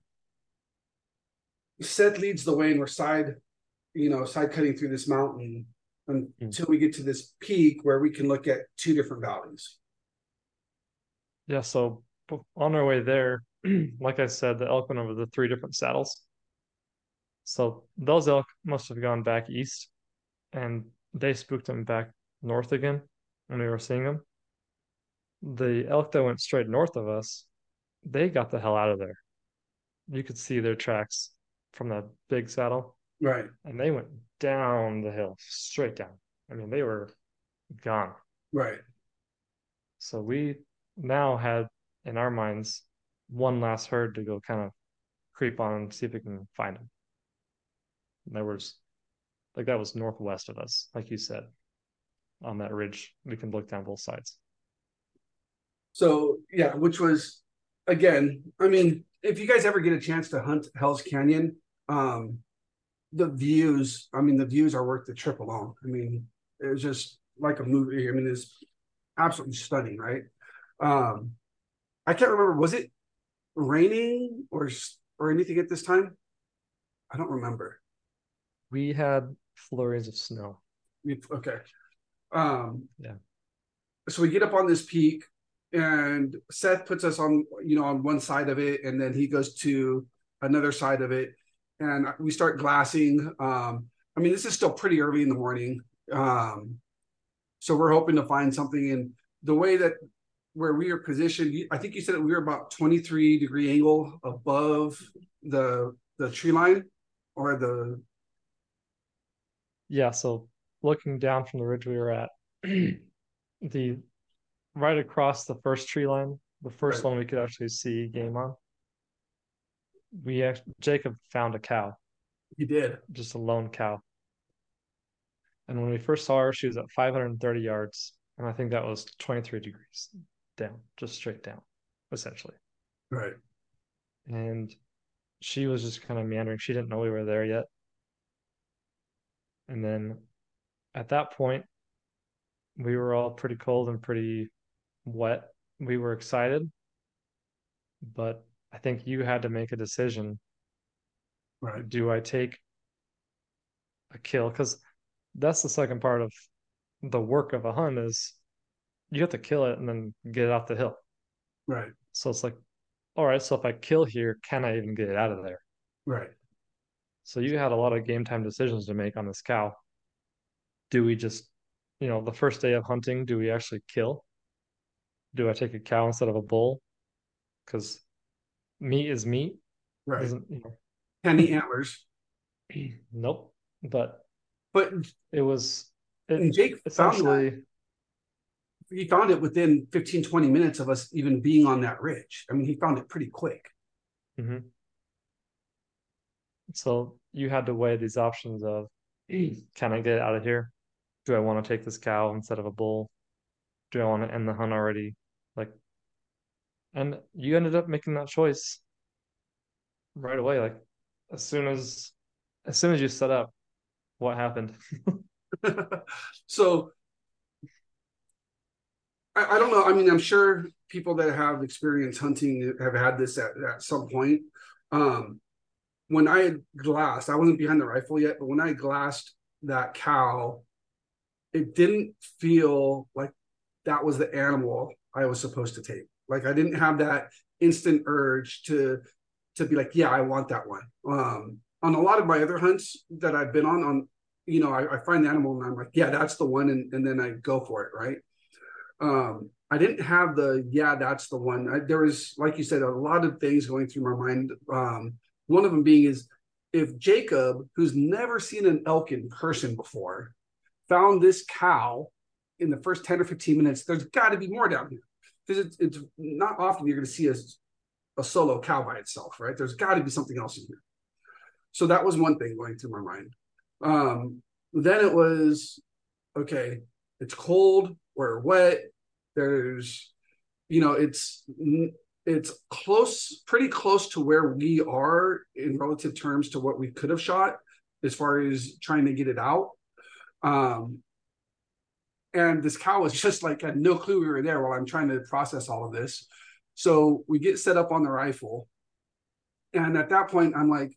A: Seth leads the way, and we're side cutting through this mountain
B: Mm.
A: until we get to this peak where we can look at two different valleys.
B: Yeah, so on our way there, like I said, the elk went over the three different saddles. So those elk must have gone back east, and they spooked them back north again when we were seeing them. The elk that went straight north of us, they got the hell out of there. You could see their tracks from that big saddle,
A: Right,
B: and they went down the hill, straight down. I mean, they were gone.
A: right.
B: So we now had in our minds one last herd to go kind of creep on and see if we can find them. And there was like that was northwest of us, like you said, on that ridge. We can look down both sides.
A: So yeah, which was again, I mean, if you guys ever get a chance to hunt Hell's Canyon, um, the views are worth the trip alone. I mean, it was just like a movie. I mean, it's absolutely stunning, right? Um, I can't remember, was it raining or anything at this time? I don't remember.
B: We had flurries of snow.
A: Okay. Um,
B: Yeah.
A: so we get up on this peak, and Seth puts us on one side of it, and then he goes to another side of it, and we start glassing. I mean, this is still pretty early in the morning, so we're hoping to find something. In the way that where we are positioned, I think you said that we were about 23-degree angle above the tree line, or the
B: Yeah, so looking down from the ridge we were at, the right across the first tree line, the first
A: right.
B: one we could actually see game on, Jacob found a cow,
A: He did.
B: just a lone cow. And when we first saw her, she was at 530 yards, and I think that was 23 degrees down, just straight down, essentially.
A: Right.
B: And she was just kind of meandering. She didn't know we were there yet. And then at that point, we were all pretty cold and pretty wet. We were excited, but I think you had to make a decision.
A: Right.
B: Do I take a kill? Because that's the second part of the work of a hunt is you have to kill it and then get it off the hill.
A: Right.
B: So it's like, all right, so if I kill here, can I even get it out of there?
A: Right.
B: So you had a lot of game time decisions to make on this cow. Do we just, the first day of hunting, do we actually kill? Do I take a cow instead of a bull? Because meat is meat.
A: Right.
B: Doesn't,
A: Penny antlers.
B: nope. But
A: But
B: it was it
A: Jake found that.
B: essentially,
A: He found it within 15, 20 minutes of us even being on that ridge. I mean, he found it pretty quick.
B: mhm. So you had to weigh these options of can I get it out of here? Do I want to take this cow instead of a bull? Do I want to end the hunt already? Like, and you ended up making that choice right away. Like, as soon as as soon as you set up, what happened?
A: So I don't know. I mean, I'm sure people that have experience hunting have had this at some point. Um, when I had glassed, I wasn't behind the rifle yet, but when I glassed that cow, it didn't feel like that was the animal I was supposed to take. Like I didn't have that instant urge to be like, yeah, I want that one. On a lot of my other hunts that I've been on, I find the animal and I'm like, yeah, that's the one, and then I go for it, right? I didn't have the yeah, that's the one. There was, like you said, a lot of things going through my mind. One of them being is if Jacob, who's never seen an elk in person before, found this cow in the first 10 or 15 minutes, there's got to be more down here because it's not often you're going to see a solo cow by itself, right? There's got to be something else in here. So that was one thing going through my mind. Then it was, okay, it's cold, we're wet. There's, it's close, pretty close to where we are in relative terms to what we could have shot as far as trying to get it out. And this cow was just like, had no clue we were there while I'm trying to process all of this. So we get set up on the rifle. And at that point, I'm like,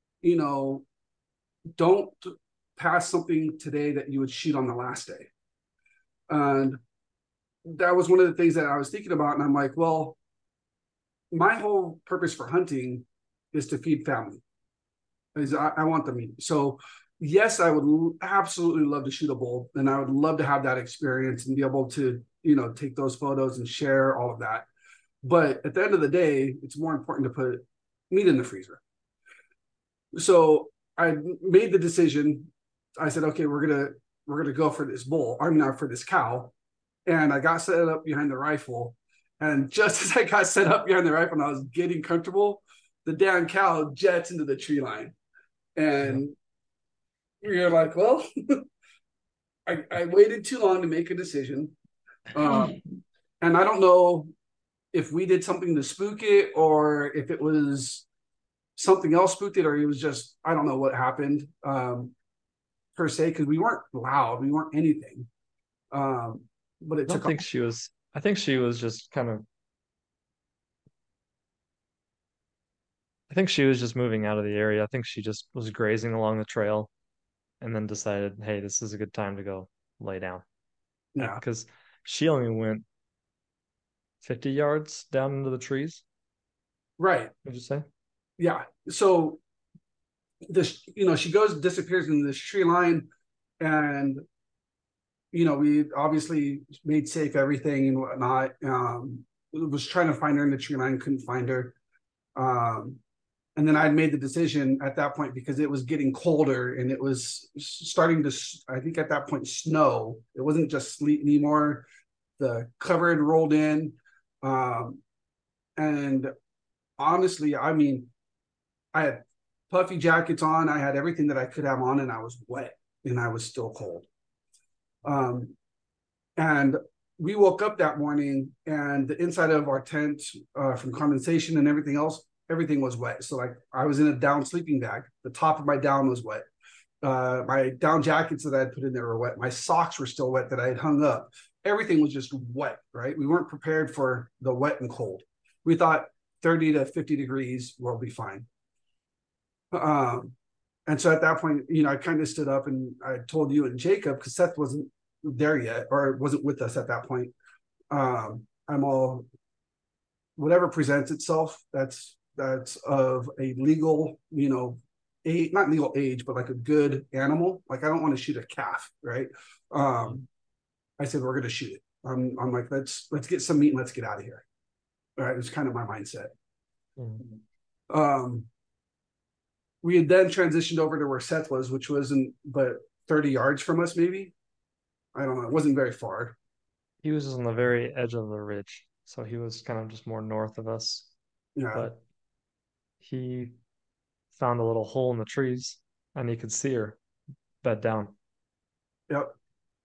A: don't pass something today that you would shoot on the last day. And that was one of the things that I was thinking about. And I'm like, well, my whole purpose for hunting is to feed family. I want the meat. So yes, I would absolutely love to shoot a bull, and I would love to have that experience and be able to, take those photos and share all of that. But at the end of the day, it's more important to put meat in the freezer. So I made the decision. I said, okay, we're gonna go for this bull. I'm not for this cow. And I got set up behind the rifle. And just as I got set up behind the rifle and I was getting comfortable, the damn cow jets into the tree line. And you're like, well, I waited too long to make a decision. And I don't know if we did something to spook it or if it was something else spooked it or it was just, I don't know what happened per se, because we weren't loud. We weren't anything. But it took.
B: I think she was just kind of. I think she was just moving out of the area. I think she just was grazing along the trail, and then decided, hey, this is a good time to go lay down.
A: Yeah.
B: Because she only went 50 yards down into the trees.
A: Right.
B: Would you say?
A: Yeah. So this, she disappears in this tree line, and we obviously made safe everything and whatnot. Was trying to find her in the tree line, couldn't find her. And then I'd made the decision at that point because it was getting colder and it was starting to, I think at that point, snow. It wasn't just sleet anymore. The cover had rolled in. And honestly, I mean, I had puffy jackets on. I had everything that I could have on and I was wet and I was still cold. And we woke up that morning and the inside of our tent from condensation and everything else, everything was wet. So like I was in a down sleeping bag. The top of my down was wet. My down jackets that I had put in there were wet. My socks were still wet that I had hung up. Everything was just wet, right? We weren't prepared for the wet and cold. We thought 30 to 50 degrees will be fine. And so at that point, I kind of stood up and I told you and Jacob, because Seth wasn't there yet or wasn't with us at that point. I'm all, whatever presents itself, that's of a legal, not legal age, but like a good animal. Like I don't want to shoot a calf, right? I said, we're going to shoot it. I'm like, let's get some meat and let's get out of here. All right. It was kind of my mindset.
B: Mm-hmm.
A: We had then transitioned over to where Seth was, which wasn't but 30 yards from us, maybe. I don't know. It wasn't very far.
B: He was on the very edge of the ridge. So he was kind of just more north of us.
A: Yeah.
B: But he found a little hole in the trees and he could see her bed down.
A: Yep.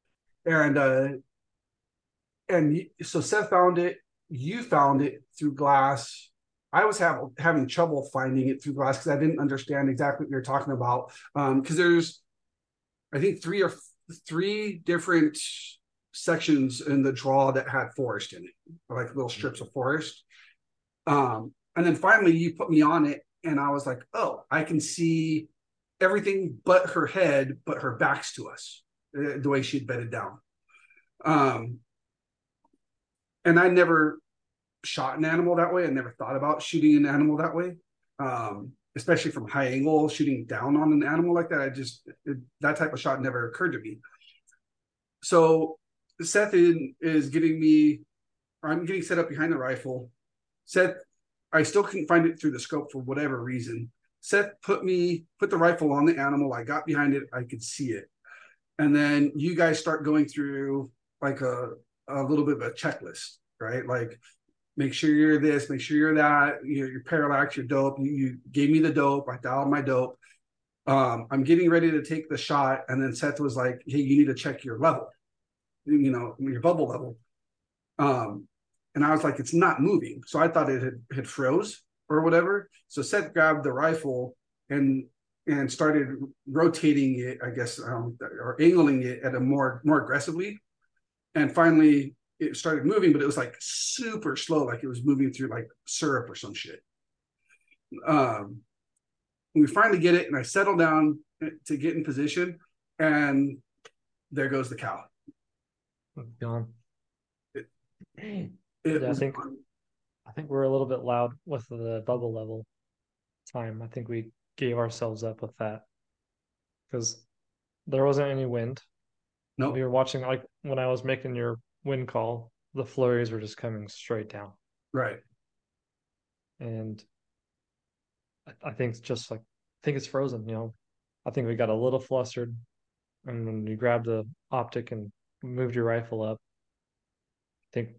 A: And so Seth found it. You found it through glass. I was having trouble finding it through glass because I didn't understand exactly what you're talking about. Because there's, I think, three different sections in the draw that had forest in it, like little strips of forest. And then finally you put me on it, and I was like, oh, I can see everything but her head, but her back's to us, the way she'd bedded down. Um, and I never shot an animal that way. I never thought about shooting an animal that way, especially from high angle, shooting down on an animal like that. That type of shot never occurred to me. So Seth is getting me, I'm getting set up behind the rifle. Seth, I still couldn't find it through the scope for whatever reason. Seth put the rifle on the animal. I got behind it. I could see it. And then you guys start going through like a little bit of a checklist, right? Like, make sure you're this, make sure you're that, your parallax, your dope. You gave me the dope. I dialed my dope. I'm getting ready to take the shot. And then Seth was like, hey, you need to check your level, your bubble level. And I was like, it's not moving. So I thought it had froze or whatever. So Seth grabbed the rifle and started rotating it, I guess, or angling it at a more aggressively. And finally it started moving, but it was like super slow, like it was moving through like syrup or some shit. We finally get it, and I settle down to get in position, and there goes the cow.
B: Gone.
A: It
B: Yeah,
A: was
B: I think we're a little bit loud with the bubble level time. I think we gave ourselves up with that because there wasn't any wind. We
A: no,
B: were watching, like when I was making your wind call, the flurries were just coming straight down.
A: right.
B: And I think it's just like, I think it's frozen, I think we got a little flustered. And when you grabbed the optic and moved your rifle up, I think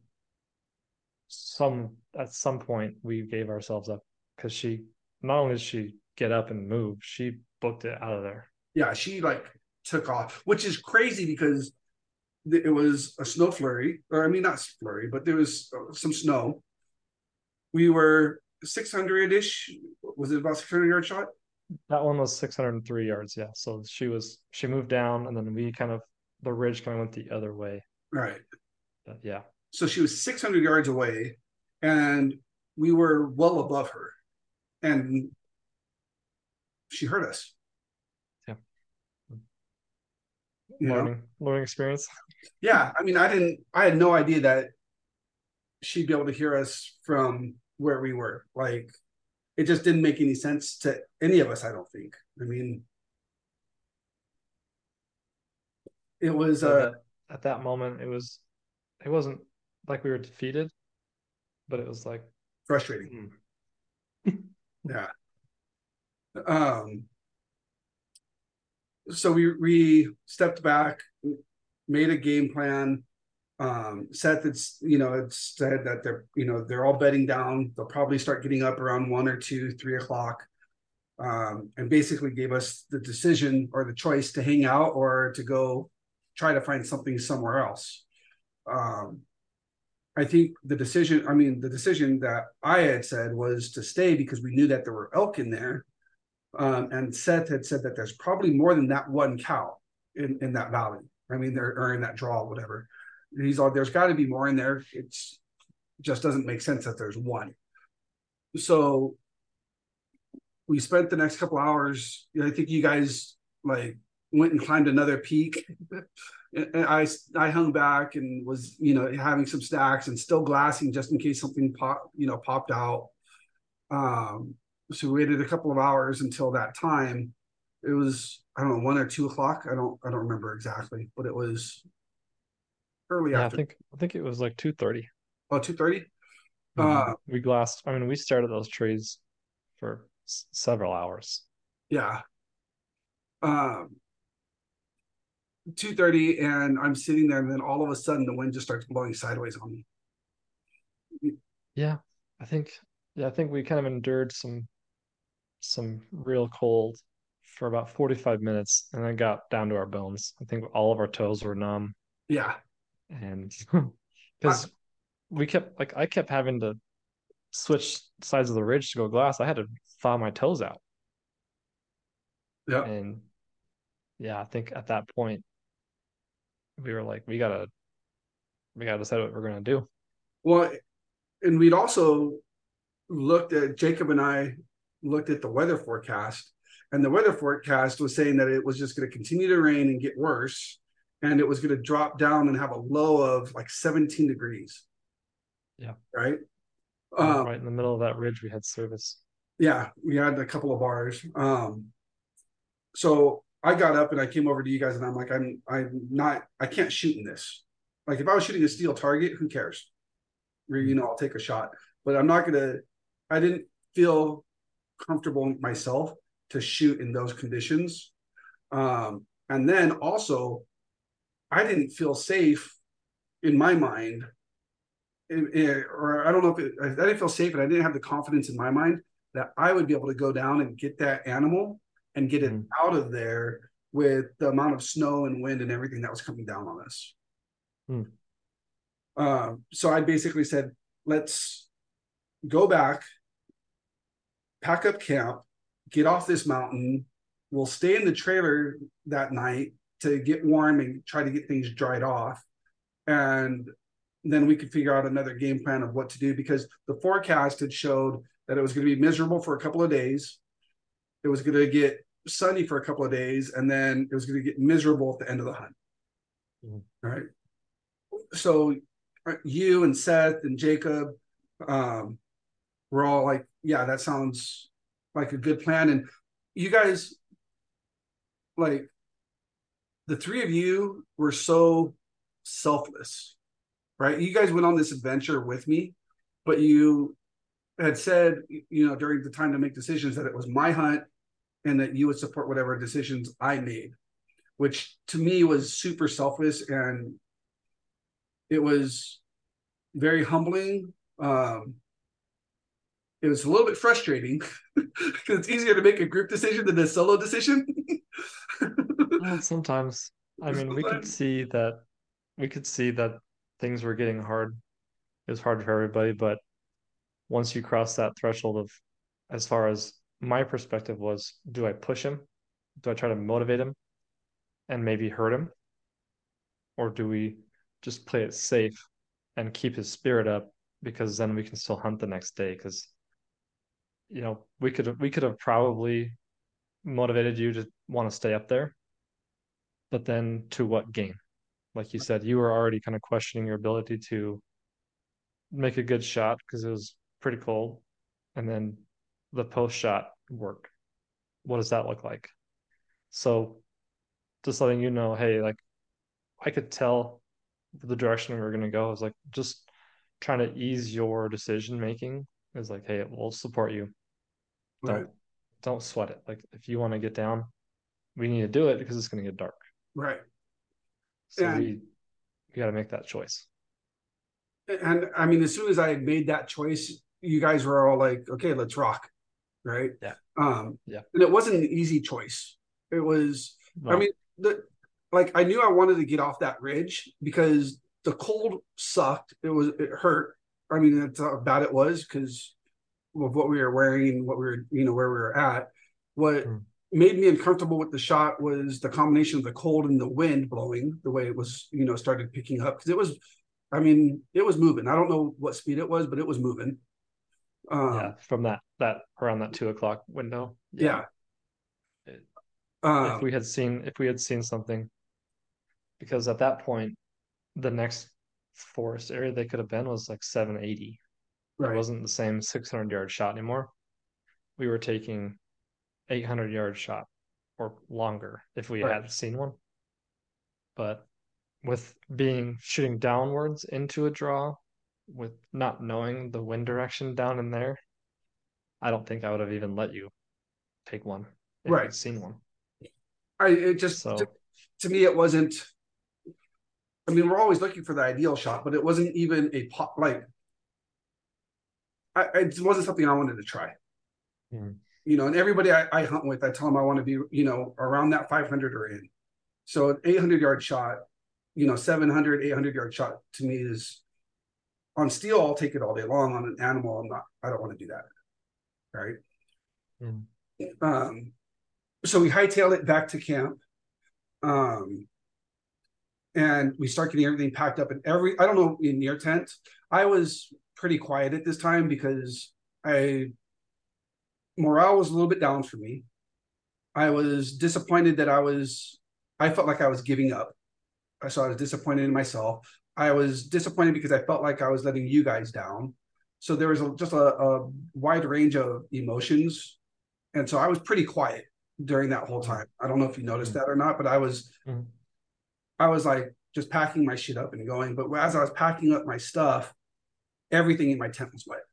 B: at some point we gave ourselves up because she not only did she get up and move, she booked it out of there.
A: Yeah, she like took off, which is crazy because it was a snow flurry, or I mean, not flurry, but there was some snow. We were 600 ish. Was it about 600-yard shot?
B: That one was 603 yards, yeah. So she moved down and then the ridge kind of went the other way.
A: Right.
B: But yeah.
A: So she was 600 yards away, and we were well above her, and she heard us.
B: Yeah.
A: You know?
B: Learning experience.
A: Yeah. I mean, I had no idea that she'd be able to hear us from where we were. Like, it just didn't make any sense to any of us, I don't think. I mean, it was
B: At that moment it wasn't like we were defeated, but it was like
A: frustrating. Yeah. Um, so we stepped back, made a game plan. Seth, it's said that they're all bedding down. They'll probably start getting up around 1 or 2, 3 o'clock, and basically gave us the decision or the choice to hang out or to go try to find something somewhere else. I think the decision that I had said was to stay because we knew that there were elk in there. And Seth had said that there's probably more than that one cow in that valley. I mean, or in that draw, whatever. There's got to be more in there. It's just doesn't make sense that there's one. So we spent the next couple hours. I think you guys like went and climbed another peak. And I hung back and was having some snacks and still glassing just in case something popped out. So we waited a couple of hours until that time. It was, I don't know, 1 or 2 o'clock. I don't remember exactly, but it was early
B: Yeah,
A: after.
B: I think it was like 2:30.
A: Oh, 2:30.
B: We glassed. I mean, we started those trees for several hours.
A: Yeah. 2:30, and I'm sitting there, and then all of a sudden the wind just starts blowing sideways on me.
B: Yeah, I think I think we kind of endured some real cold for about 45 minutes and then got down to our bones. I think all of our toes were numb
A: Yeah.
B: and
A: I,
B: because I kept having to switch sides of the ridge to go glass. I had to thaw my toes out.
A: yeah.
B: And yeah, I think at that point we were like, we gotta we got to decide what we're going to do.
A: Well, and we'd also looked at Jacob and I looked at the weather forecast, and the weather forecast was saying that it was just going to continue to rain and get worse, and it was going to drop down and have a low of like 17 degrees.
B: Yeah.
A: Right.
B: Right in the middle of that ridge, we had service.
A: Yeah, we had a couple of bars. So I got up and I came over to you guys, and I'm like, I can't shoot in this. Like if I was shooting a steel target, who cares? I'll take a shot, but I'm not gonna. I didn't feel comfortable myself to shoot in those conditions. And then also, I didn't feel safe in my mind, or I don't know if I didn't feel safe, and I didn't have the confidence in my mind that I would be able to go down and get that animal and get it out of there with the amount of snow and wind and everything that was coming down on us. So I basically said, let's go back, pack up camp, get off this mountain. We'll stay in the trailer that night to get warm and try to get things dried off. And then we could figure out another game plan of what to do, because the forecast had showed that it was going to be miserable for a couple of days. It was going to get sunny for a couple of days, and then it was going to get miserable at the end of the hunt. All right. So you and Seth and Jacob were all like, yeah, that sounds like a good plan. And you guys, like, the three of you were so selfless, right? You guys went on this adventure with me, but you had said, during the time to make decisions, that it was my hunt and that you would support whatever decisions I made, which to me was super selfless, and it was very humbling. It was a little bit frustrating because it's easier to make a group decision than a solo decision.
B: Well, sometimes, I mean, we could see that things were getting hard. It was hard for everybody, but once you cross that threshold of, as far as my perspective was, do I push him? Do I try to motivate him and maybe hurt him? Or do we just play it safe and keep his spirit up, because then we can still hunt the next day? Because we could have probably motivated you to want to stay up there, but then to what gain? Like you said, you were already kind of questioning your ability to make a good shot because it was pretty cold, and then the post shot work. What does that look like? So just letting you know, hey, like, I could tell the direction we were going to go. Is like just trying to ease your decision making. Is like, hey, we'll support you.
A: Right.
B: Don't sweat it. Like, if you want to get down, we need to do it because it's going to get dark.
A: Right.
B: So
A: And
B: we got to make that choice.
A: and I mean, as soon as I had made that choice, you guys were all like, okay, let's rock. Right.
B: Yeah. Yeah.
A: And it wasn't an easy choice. It was,
B: No.
A: I mean, I knew I wanted to get off that ridge because the cold sucked. It hurt. I mean, that's how bad it was because of what we were wearing and what we were, where we were at. What made me uncomfortable with the shot was the combination of the cold and the wind blowing the way it was, started picking up, because it was moving. I don't know what speed it was, but it was moving.
B: Yeah, from that around that 2 o'clock window.
A: Yeah.
B: If we had seen something, because at that point, the next forest area they could have been was like 780.
A: Right.
B: It wasn't the same 600-yard shot anymore. We were taking 800-yard shot or longer if we had seen one. But with shooting downwards into a draw, with not knowing the wind direction down in there, I don't think I would have even let you take one if we'd seen one.
A: To me, it wasn't. I mean, we're always looking for the ideal shot, but it wasn't even it wasn't something I wanted to try. And everybody I hunt with, I tell them I want to be, around that 500 or in. So an 800-yard shot, 700, 800-yard shot to me is, on steel, I'll take it all day long. On an animal, I don't want to do that. Right. So we hightail it back to camp. and we start getting everything packed up. And I don't know, in your tent, I was pretty quiet at this time because I morale was a little bit down for me. I was disappointed that I felt like I was giving up. So I was disappointed in myself. I was disappointed because I felt like I was letting you guys down. So there was just a wide range of emotions. And so I was pretty quiet during that whole time. I don't know if you noticed that or not, but I was like just packing my shit up and going. But as I was packing up my stuff, everything in my tent was wet.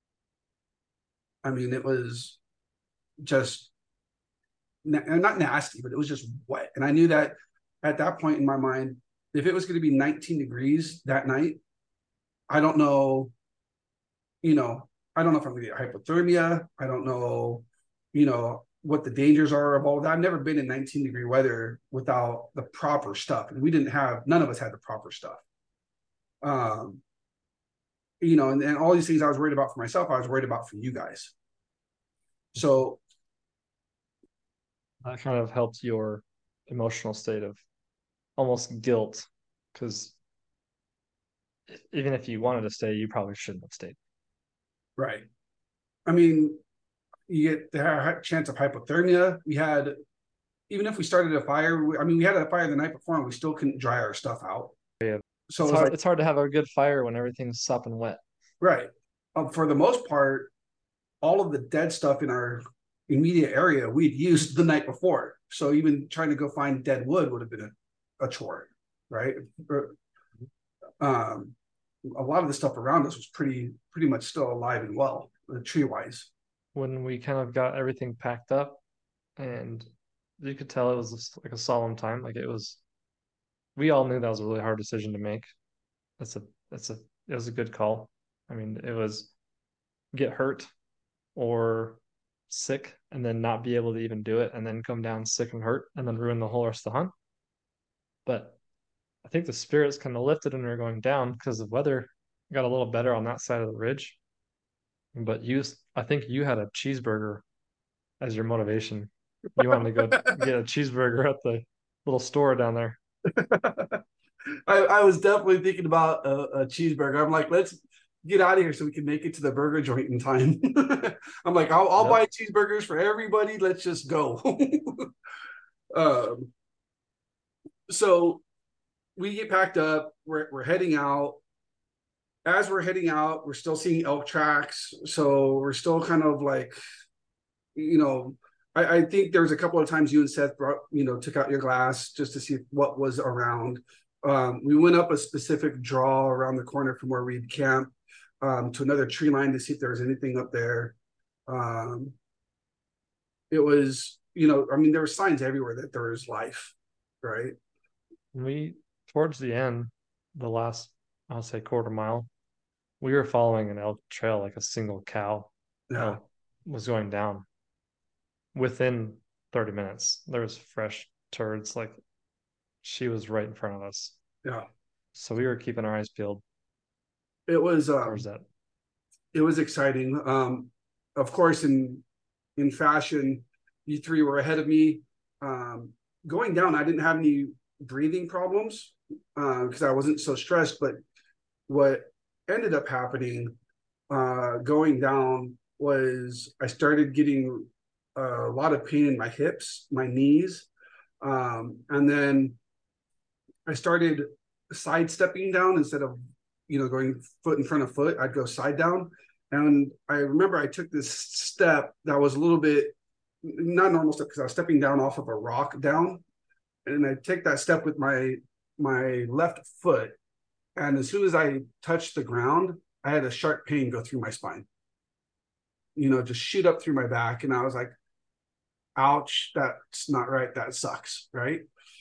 A: I mean, it was just not nasty, but it was just wet. And I knew that at that point in my mind, if it was going to be 19 degrees that night, I don't know, you know, I don't know if I'm going to get hypothermia. I don't know, what the dangers are of all of that. I've never been in 19-degree weather without the proper stuff. And none of us had the proper stuff. Um, and all these things I was worried about for myself, I was worried about for you guys. So
B: that kind of helped your emotional state of almost guilt, because even if you wanted to stay, you probably shouldn't have stayed.
A: right. I mean, you get the chance of hypothermia. Even if we started a fire, we had a fire the night before and we still couldn't dry our stuff out.
B: Yeah.
A: So it was like,
B: It's hard to have a good fire when everything's sopping wet.
A: right. For the most part, all of the dead stuff in our immediate area we'd used the night before. So even trying to go find dead wood would have been a chore, right? Um, a lot of the stuff around us was pretty much still alive and well, tree wise.
B: When we kind of got everything packed up, and you could tell it was just like a solemn time. Like we all knew that was a really hard decision to make. That's a, it was a good call. I mean, it was get hurt or sick and then not be able to even do it and then come down sick and hurt and then ruin the whole rest of the hunt. But I think the spirits kind of lifted when we were going down because the weather got a little better on that side of the ridge. But I think you had a cheeseburger as your motivation. You wanted to go get a cheeseburger at the little store down there.
A: I was definitely thinking about a cheeseburger. I'm like, let's get out of here so we can make it to the burger joint in time. I'm like, I'll
B: Yep.
A: buy cheeseburgers for everybody. Let's just go. um, so we get packed up. We're heading out. As we're heading out, we're still seeing elk tracks. So we're still kind of like, you know, I think there was a couple of times you and Seth took out your glass just to see what was around. We went up a specific draw around the corner from where we'd camped to another tree line to see if there was anything up there. It was, there were signs everywhere that there was life, right?
B: Towards the end, the last, I'll say quarter mile, we were following an elk trail like a single cow
A: Yeah.
B: elk was going down. Within 30 minutes, there was fresh turds. Like she was right in front of us.
A: Yeah.
B: So we were keeping our eyes peeled
A: It was
B: towards that.
A: it was exciting. Of course, in fashion, you three were ahead of me. Going down, I didn't have any breathing problems because I wasn't so stressed. But what ended up happening going down was I started getting a lot of pain in my hips, my knees, and then I started sidestepping down instead of going foot in front of foot. I'd go side down, and I remember I took this step that was a little bit not normal step because I was stepping down off of a rock down, and I take that step with my left foot, and as soon as I touched the ground, I had a sharp pain go through my spine. Just shoot up through my back, and I was like, "Ouch, that's not right. That sucks." Right.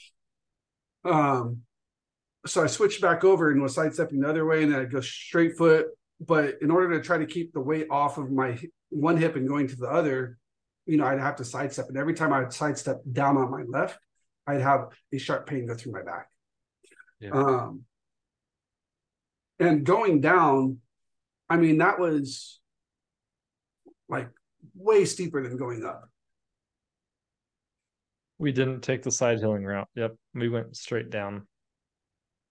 A: Um, so I switched back over and was sidestepping the other way, and then I'd go straight foot. But in order to try to keep the weight off of my one hip and going to the other, I'd have to sidestep. And every time I would sidestep down on my left, I'd have a sharp pain go through my back. Yeah. And going down, that was like way steeper than going up.
B: We didn't take the side hilling route. Yep. We went straight down.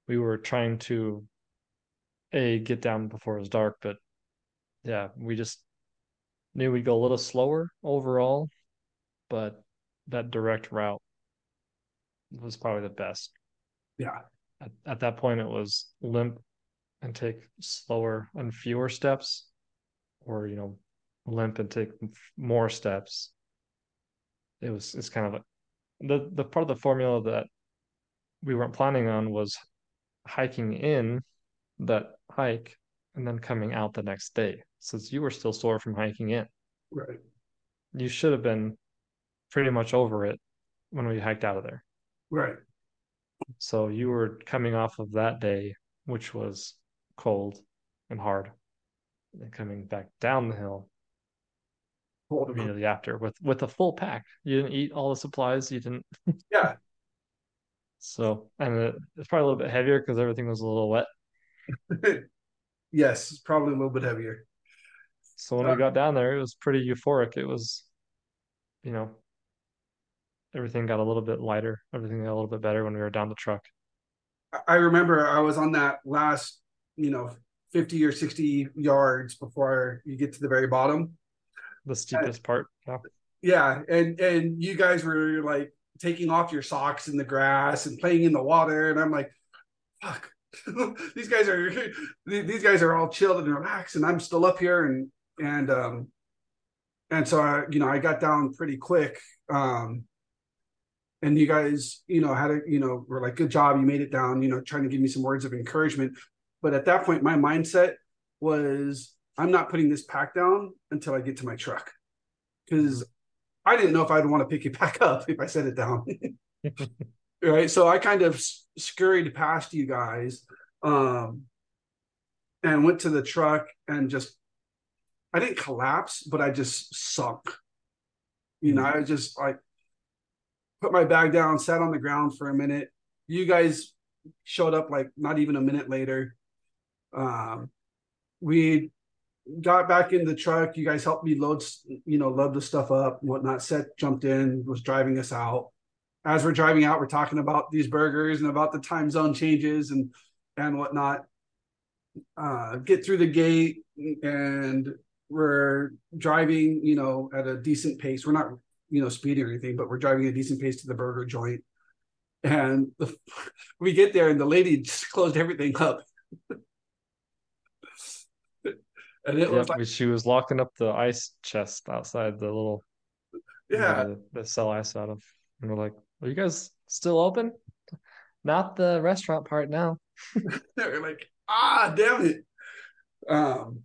B: we were trying to a get down before it was dark, but yeah, we just knew we'd go a little slower overall, but that direct route was probably the best.
A: Yeah.
B: At that point, it was limp and take slower and fewer steps, or limp and take more steps. It's kind of the part of the formula that we weren't planning on was hiking in that hike and then coming out the next day, since you were still sore from hiking in.
A: Right.
B: You should have been pretty much over it when we hiked out of there.
A: Right.
B: So you were coming off of that day, which was cold and hard, and coming back down the hill
A: Hold on.
B: immediately after with a full pack. You didn't eat all the supplies. You didn't.
A: Yeah.
B: So, and it's probably a little bit heavier because everything was a little wet.
A: Yes, probably a little bit heavier.
B: So when
A: Uh,
B: we got down there, it was pretty euphoric. It was, you know, everything got a little bit lighter. Everything got a little bit better when we were down the truck.
A: I remember I was on that last, 50 or 60 yards before you get to the very bottom.
B: The
A: Uh,
B: steepest part. Yeah.
A: yeah, and you guys were like taking off your socks in the grass and playing in the water, and I'm like, fuck. these guys are these guys are all chilled and relaxed, and I'm still up here, and so I got down pretty quick. And you guys, were like, good job, you made it down, trying to give me some words of encouragement. But at that point, my mindset was, I'm not putting this pack down until I get to my truck, because I didn't know if I'd want to pick it back up if I set it down. Right. So I kind of scurried past you guys, and went to the truck and just, I didn't collapse, but I just sunk. I just like put my bag down, sat on the ground for a minute. You guys showed up like not even a minute later. We got back in the truck. You guys helped me load the stuff up and whatnot. Seth jumped in, was driving us out. As we're driving out, we're talking about these burgers and about the time zone changes and whatnot. Get through the gate, and we're driving, at a decent pace. We're not, speeding or anything, but we're driving at a decent pace to the burger joint. And we get there, and the lady just closed everything up. And it was
B: Yep.
A: like,
B: She was locking up the ice chest outside the little
A: yeah.
B: they sell ice out of. And we're like, are you guys still open? Not the restaurant part now.
A: They're like, damn it. Um,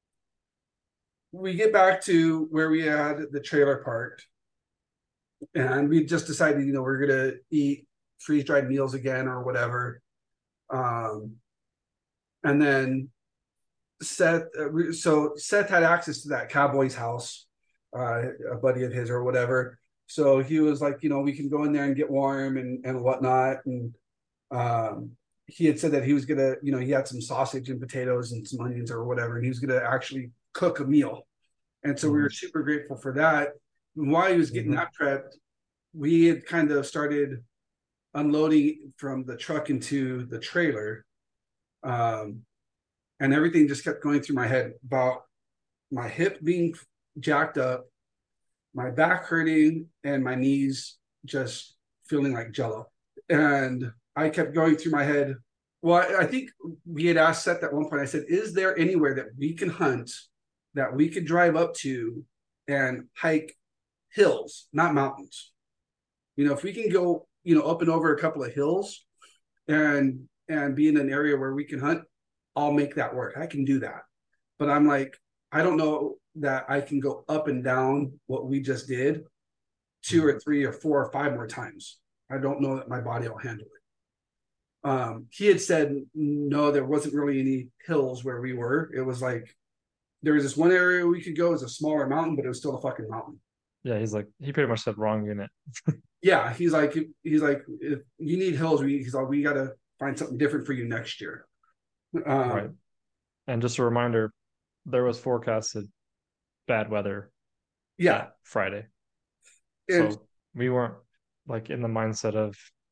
A: we get back to where we had the trailer parked, and we just decided, we're gonna eat freeze dried meals again or whatever. Um, and then Seth had access to that cowboy's house, a buddy of his or whatever. So he was like, we can go in there and get warm and whatnot. And he had said that he was gonna, he had some sausage and potatoes and some onions or whatever, and he was gonna actually cook a meal. And so we were super grateful for that. And while he was getting that prepped, we had kind of started unloading from the truck into the trailer. And everything just kept going through my head about my hip being jacked up, my back hurting, and my knees just feeling like jello. And I kept going through my head. Well, I think we had asked Seth at one point, I said, is there anywhere that we can hunt, that we could drive up to and hike hills, not mountains? If we can go, up and over a couple of hills and be in an area where we can hunt, I'll make that work. I can do that. But I'm like, I don't know that I can go up and down what we just did 2 or 3 or 4 or 5 more times. I don't know that my body will handle it. He had said, no, there wasn't really any hills where we were. It was like, there was this one area we could go. It was a smaller mountain, but it was still a fucking mountain.
B: Yeah, he pretty much said wrong in it.
A: Yeah, he's like, if you need hills, he's like, we got to find something different for you next year.
B: Right. And just a reminder, there was forecasted bad weather
A: Yeah.
B: that Friday.
A: And
B: So we weren't like in the mindset of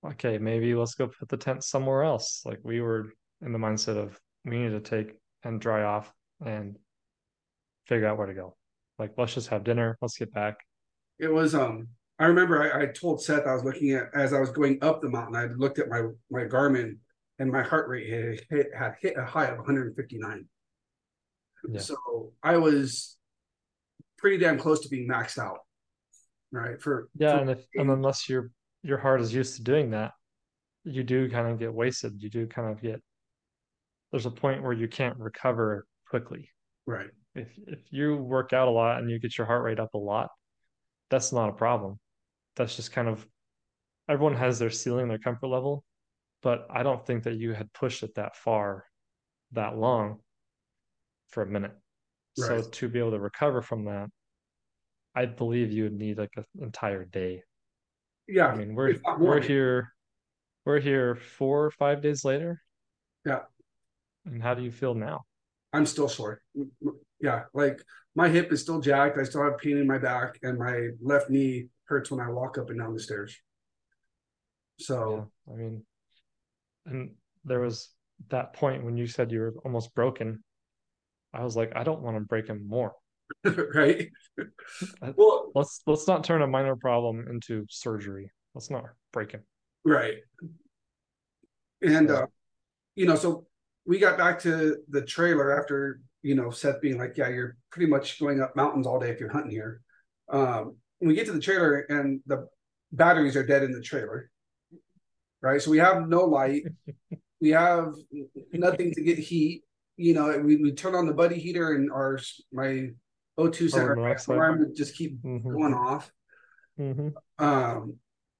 B: okay, maybe let's go put the tent somewhere else. Like we were in the mindset of we need to take and dry off and figure out where to go. Like let's just have dinner. Let's get back.
A: It was I remember I told Seth I was looking at as I was going up the mountain. I looked at my Garmin and my heart rate had hit a high of 159.
B: Yeah.
A: So I was pretty damn close to being maxed out, right?
B: Yeah,
A: For
B: and unless your heart is used to doing that, you do kind of get wasted. You do kind of get there's a point where you can't recover quickly.
A: right,
B: If you work out a lot and you get your heart rate up a lot, that's not a problem. That's just kind of everyone has their ceiling, their comfort level, but I don't think that you had pushed it that far that long for a minute. So
A: right.
B: to be able to recover from that, I believe you would need like an entire day. I
A: Yeah,
B: mean,
A: if not more.
B: we're here 4 or 5 days later,
A: Yeah,
B: and how do you feel now?
A: I'm still sore. Yeah, like my hip is still jacked. I still have pain in my back, and my left knee hurts when I walk up and down the stairs.
B: Yeah,
A: So,
B: I mean, and there was that point when you said you were almost broken. I was like, I don't want to break him more.
A: right.
B: Uh,
A: Well,
B: let's not turn a minor problem into surgery. Let's not break him.
A: right. And
B: So
A: so we got back to the trailer after, Seth being like, yeah, you're pretty much going up mountains all day if you're hunting here. We get to the trailer and the batteries are dead in the trailer, right? So we have no light. We have nothing to get heat. We turn on the buddy heater and my O2
B: carbon
A: center
B: monoxide.
A: alarm would just keep
B: Hmm.
A: going off.
B: Hmm.
A: Um,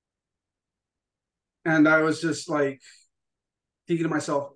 A: and I was just like thinking to myself,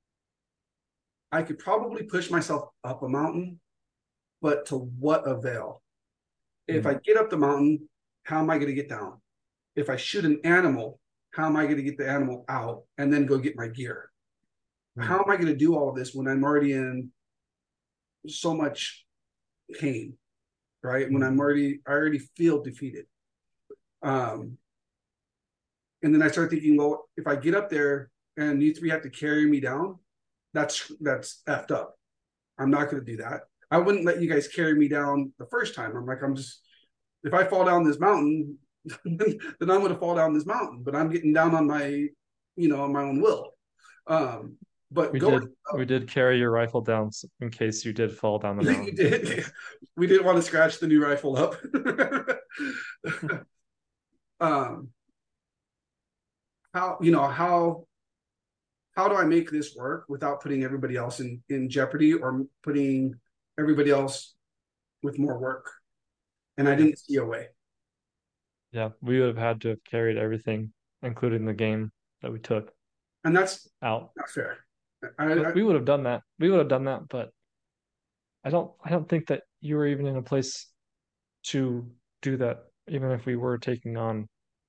A: I could probably push myself up a mountain, but to what avail? If I get up the mountain, how am I going to get down? If I shoot an animal, how am I going to get the animal out and then go get my gear? How am I going to do all of this when I'm already in so much pain, right? When I already feel defeated. Um, and then I start thinking, well, if I get up there and you three have to carry me down, that's effed up. I'm not going to do that. I wouldn't let you guys carry me down the first time. If I fall down this mountain, then I'm going to fall down this mountain. But I'm getting down on on my own will. But going
B: We
A: up,
B: did carry your rifle down in case you did fall down the
A: you
B: mountain.
A: did. We didn't want to scratch the new rifle up. um, how do I make this work without putting everybody else in jeopardy or putting everybody else with more work? And I
B: Yeah.
A: didn't see a way.
B: Yeah, we would have had to have carried everything, including the game that we took
A: And that's
B: out.
A: not fair.
B: But we would have done that. We would have done that, but I don't think that you were even in a place to do that, even if we were taking on,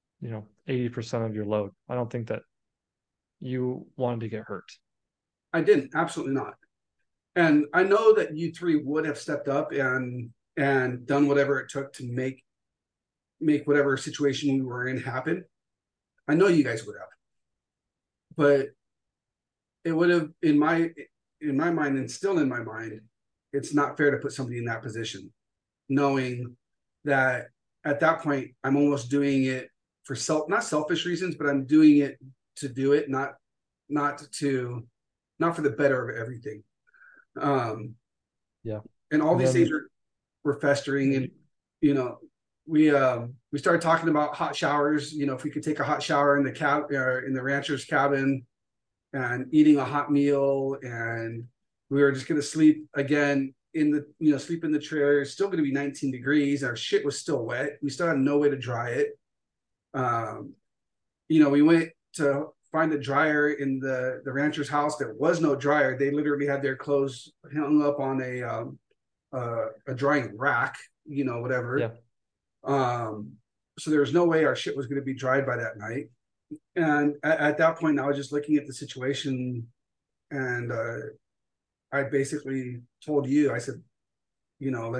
B: 80% of your load. I don't think that you wanted to get hurt.
A: I didn't, absolutely not. And I know that you three would have stepped up and done whatever it took to make whatever situation we were in happen. I know you guys would have, but it would have in my mind and still in my mind, it's not fair to put somebody in that position, knowing that at that point I'm almost doing it for not selfish reasons, but I'm doing it to do it, not to not for the better of everything. Um,
B: Yeah.
A: and all
B: And
A: these things
B: then
A: were festering, and
B: you,
A: you know, we started talking about hot showers. If we could take a hot shower in the in the rancher's cabin, and eating a hot meal, and we were just going to sleep again sleep in the trailer. It's still going to be 19 degrees. Our shit was still wet. We still had no way to dry it. Um, we went to find a dryer in the rancher's house. There was no dryer. They literally had their clothes hung up on a drying rack,
B: yeah.
A: whatever. So there was no way our shit was going to be dried by that night. And at that point, I was just looking at the situation, and I basically told you, I said,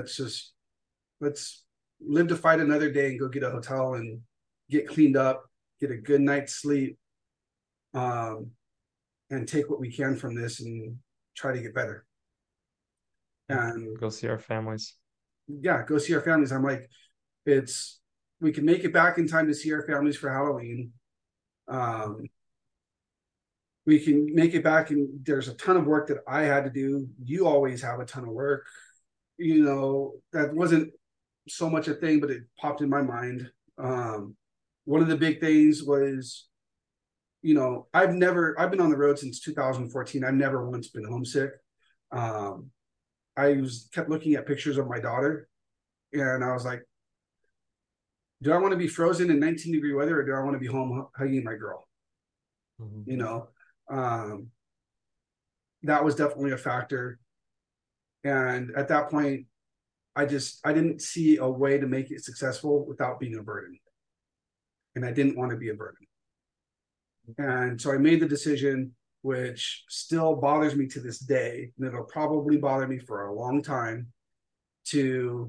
A: let's live to fight another day and go get a hotel and get cleaned up get a good night's sleep, um, and take what we can from this and try to get better.
B: Yeah.
A: And
B: Go see our families.
A: yeah, go see our families. I'm like, it's we can make it back in time to see our families for Halloween. Um, we can make it back, and there's a ton of work that I had to do. You always have a ton of work. That wasn't so much a thing, but it popped in my mind. One of the big things was, I've been on the road since 2014. I've never once been homesick. Um, kept looking at pictures of my daughter, and I was like, do I want to be frozen in 19-degree weather, or do I want to be home hugging my girl?
B: Mm-hmm.
A: You know, um, that was definitely a factor. And at that point, I didn't see a way to make it successful without being a burden, and I didn't want to be a burden. And so I made the decision, which still bothers me to this day, and it'll probably bother me for a long time, to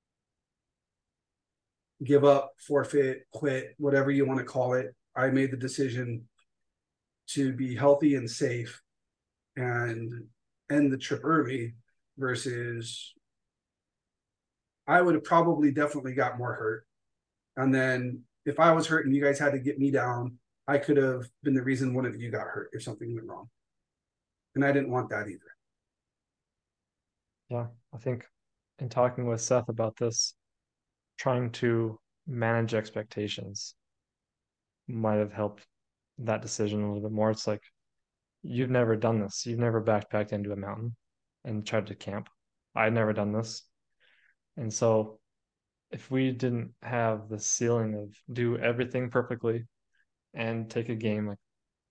A: give up, forfeit, quit, whatever you want to call it. I made the decision to be healthy and safe and end the trip early, versus I would have probably definitely got more hurt. And then if I was hurt and you guys had to get me down, I could have been the reason one of you got hurt if something went wrong. And I didn't want that either.
B: Yeah, I think in talking with Seth about this, trying to manage expectations might have helped that decision a little bit more. It's like you've never done this. You've never backpacked into a mountain and tried to camp. I'd never done this. And so if we didn't have the ceiling of do everything perfectly and take a game like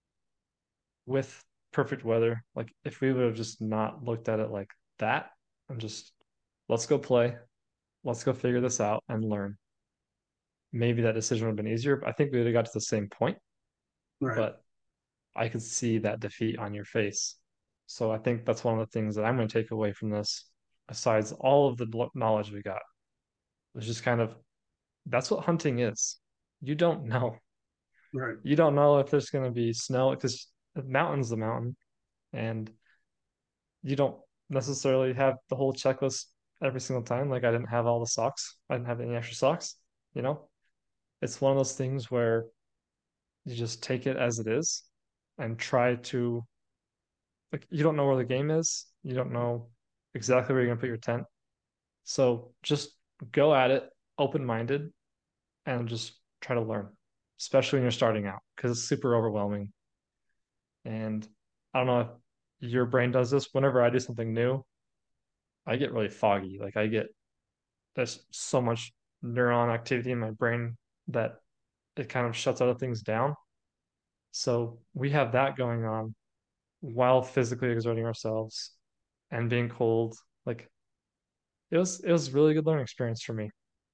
B: with perfect weather, like if we would have just not looked at it like that and just let's go play, let's go figure this out and learn, maybe that decision would have been easier. I think we would have got to the same point,
A: Right.
B: but I could see that defeat on your face. So I think that's one of the things that I'm going to take away from this, besides all of the knowledge we got. It's just kind of that's what hunting is. You don't know.
A: Right.
B: You don't know if there's going to be snow because the mountain's the mountain, and you don't necessarily have the whole checklist every single time. Like I didn't have all the socks. I didn't have any extra socks, you know? It's one of those things where you just take it as it is and try to like you don't know where the game is. You don't know exactly where you're gonna put your tent. So just go at it open-minded and just try to learn, especially when you're starting out, because it's super overwhelming. And I don't know if your brain does this. Whenever I do something new, I get really foggy. Like there's so much neuron activity in my brain that it kind of shuts other things down. So we have that going on while physically exerting ourselves and being cold. Like it was really good learning experience for me.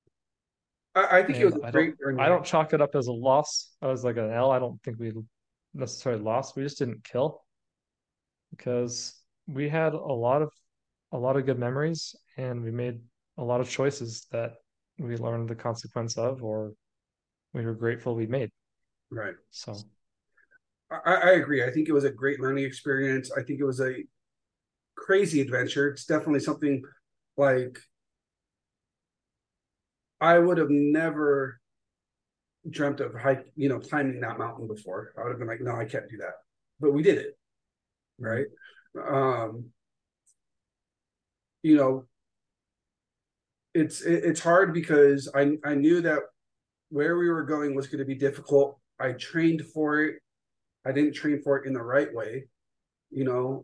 A: I think it was
B: And
A: a great
B: I
A: learning.
B: don't chalk it up as a loss. I was like an L. I don't think we necessarily lost. We just didn't kill because we had a lot of good memories and we made a lot of choices that we learned the consequence of or we were grateful we made.
A: Right.
B: So
A: I agree. I think it was a great learning experience. I think it was a crazy adventure. It's definitely something like I would have never dreamt of climbing that mountain before. I would have been like, no, I can't do that. But we did it,
B: mm,
A: right? Um, you know, it's hard because I knew that where we were going was going to be difficult. I trained for it. I didn't train for it in the right way. You know,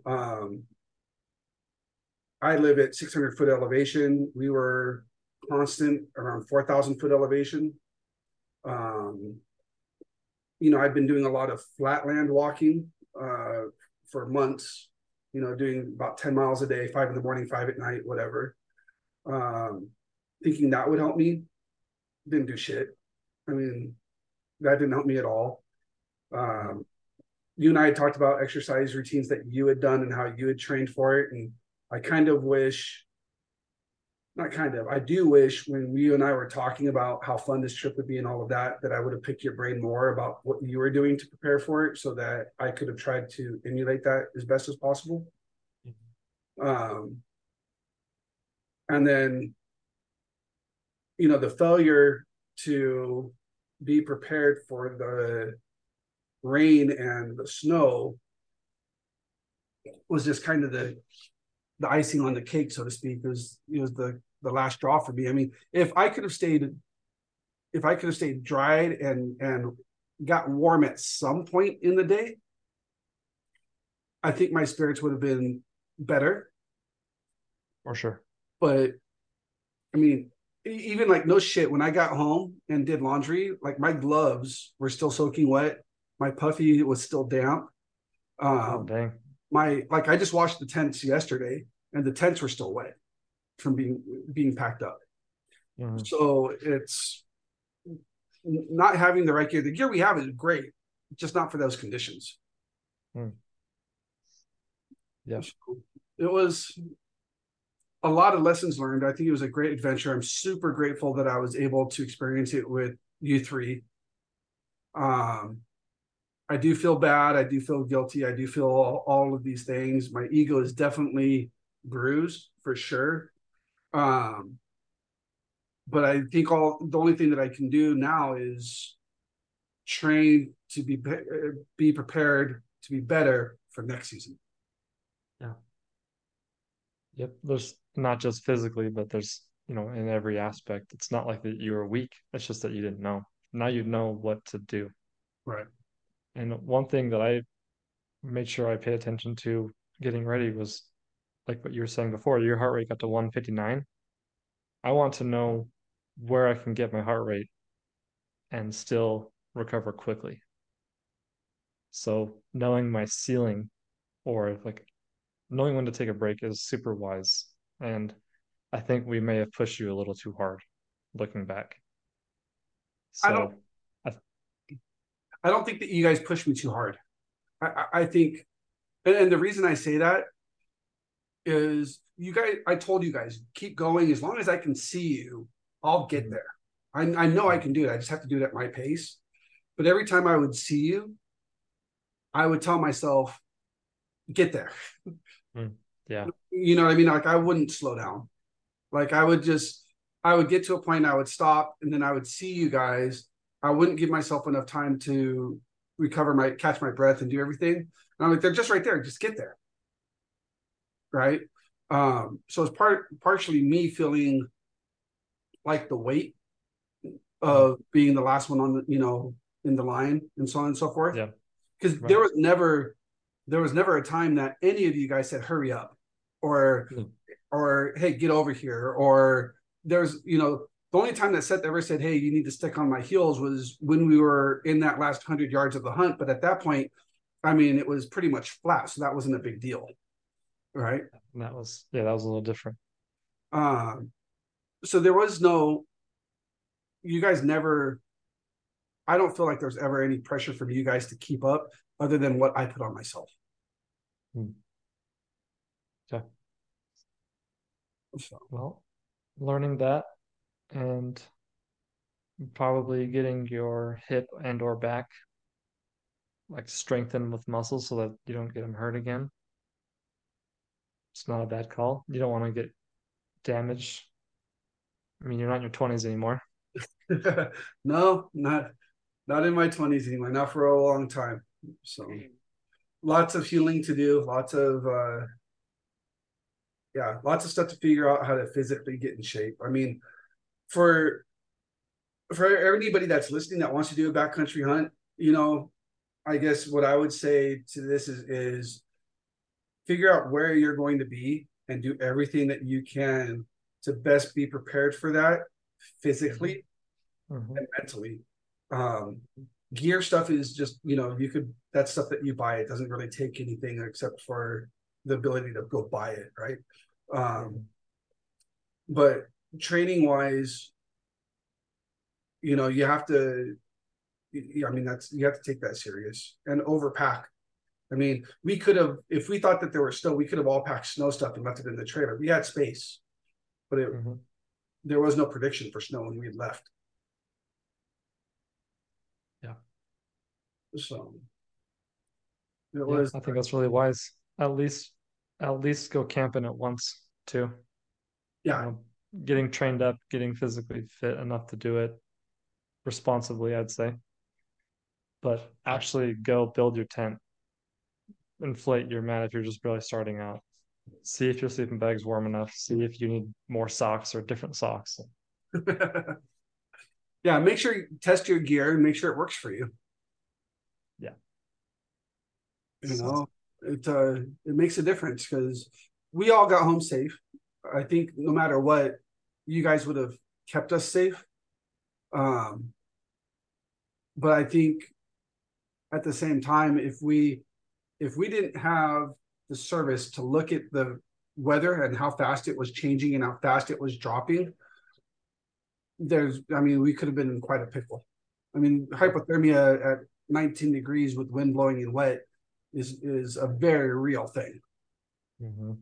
A: I live at 600-foot elevation. We were constant around 4,000-foot elevation. Um, I've been doing a lot of flatland walking for months. Doing about 10 miles a day, 5 in the morning, 5 at night, whatever. Um, Thinking that would help me. Didn't do shit. I mean, that didn't help me at all. Um, you and I had talked about exercise routines that you had done and how you had trained for it. And I kind of wish not kind of. I do wish when you and I were talking about how fun this trip would be and all of that, that I would have picked your brain more about what you were doing to prepare for it, so that I could have tried to emulate that as best as possible. Um, and then, the failure to be prepared for the rain and the snow was just kind of the icing on the cake, so to speak. It was the last straw for me. I mean, if I could have stayed dried and got warm at some point in the day, I think my spirits would have been better.
B: For sure.
A: But I mean, even like no shit, when I got home and did laundry, like my gloves were still soaking wet. My puffy was still damp.
B: Oh,
A: Um,
B: dang.
A: I just washed the tents yesterday, and the tents were still wet from being packed up.
B: Mhm.
A: So it's not having the right gear. The gear we have is great, just not for those conditions.
B: Mm. Yeah.
A: So it was a lot of lessons learned. I think it was a great adventure. I'm super grateful that I was able to experience it with you three. Um, I do feel bad. I do feel guilty. I do feel all of these things. My ego is definitely bruised for sure. Um, but I think the only thing that I can do now is train to be prepared to be better for next season.
B: Yeah. Yep. There's not just physically, but there's, in every aspect. It's not like that you were weak. It's just that you didn't know. Now you know what to do.
A: Right.
B: And one thing that I made sure I pay attention to getting ready was like what you were saying before, your heart rate got to 159. I want to know where I can get my heart rate and still recover quickly. So knowing my ceiling or like knowing when to take a break is super wise. And I think we may have pushed you a little too hard looking back.
A: I don't.
B: So I,
A: I don't think that you guys pushed me too hard. I think, and the reason I say that is you guys. I told you guys keep going as long as I can see you. I'll get
B: Mhm.
A: there. I know I can do it. I just have to do it at my pace. But every time I would see you, I would tell myself, get there.
B: Mm. Yeah.
A: You know what I mean? Like I wouldn't slow down. Like I would get to a point, I would stop, and then I would see you guys. I wouldn't give myself enough time to catch my breath and do everything. And I'm like, they're just right there. Just get there. Right. So it's partially me feeling like the weight
B: Mm.
A: of being the last one on in the line and so on and so forth.
B: Yeah.
A: Because
B: Right.
A: there was never a time that any of you guys said, hurry up, or
B: Mm.
A: hey, get over here, or there's the only time that Seth ever said, hey, you need to stick on my heels was when we were in that last 100 yards of the hunt. But at that point, I mean, it was pretty much flat, so that wasn't a big deal, right?
B: And that was a little different.
A: um so there was no, you guys never, I don't feel like there's ever any pressure from you guys to keep up other than what I put on myself.
B: Mm. Okay.
A: So
B: Well, learning that and probably getting your hip and or back like strengthened with muscles so that you don't get them hurt again. It's not a bad call. You don't want to get damaged. I mean, you're not in your 20s anymore.
A: no, not in my 20s anymore, not for a long time. So lots of healing to do, lots of stuff to figure out how to physically get in shape. I mean, for anybody that's listening that wants to do a backcountry hunt, I guess what I would say to this is figure out where you're going to be and do everything that you can to best be prepared for that
B: Mhm.
A: physically
B: Mhm.
A: and mentally. Um, Gear stuff is just, that's stuff that you buy. It doesn't really take anything except for the ability to go buy it, right? Um,
B: Mhm.
A: but training wise, you have to, I mean, you have to take that serious and overpack. I mean, we could have, if we thought that there was snow, we could have all packed snow stuff and left it in the trailer. We had space, but
B: Hmm.
A: there was no prediction for snow when we had left.
B: Yeah.
A: So it
B: Yeah,
A: was,
B: I think that's really wise. At least go camping at once too. You
A: yeah.
B: know, getting trained up, getting physically fit enough to do it responsibly, I'd say. But actually go build your tent, inflate your mat if you're just barely starting out. See if your sleeping bag's warm enough. See if you need more socks or different socks.
A: Yeah, make sure you test your gear and make sure it works for you.
B: Yeah.
A: You
B: So,
A: know, it makes a difference because we all got home safe. I think no matter what, you guys would have kept us safe. Um, but I think at the same time, if we didn't have the service to look at the weather and how fast it was changing and how fast it was dropping, I mean, we could have been in quite a pickle. I mean, hypothermia at 19 degrees with wind blowing and wet is a very real thing.
B: mhm.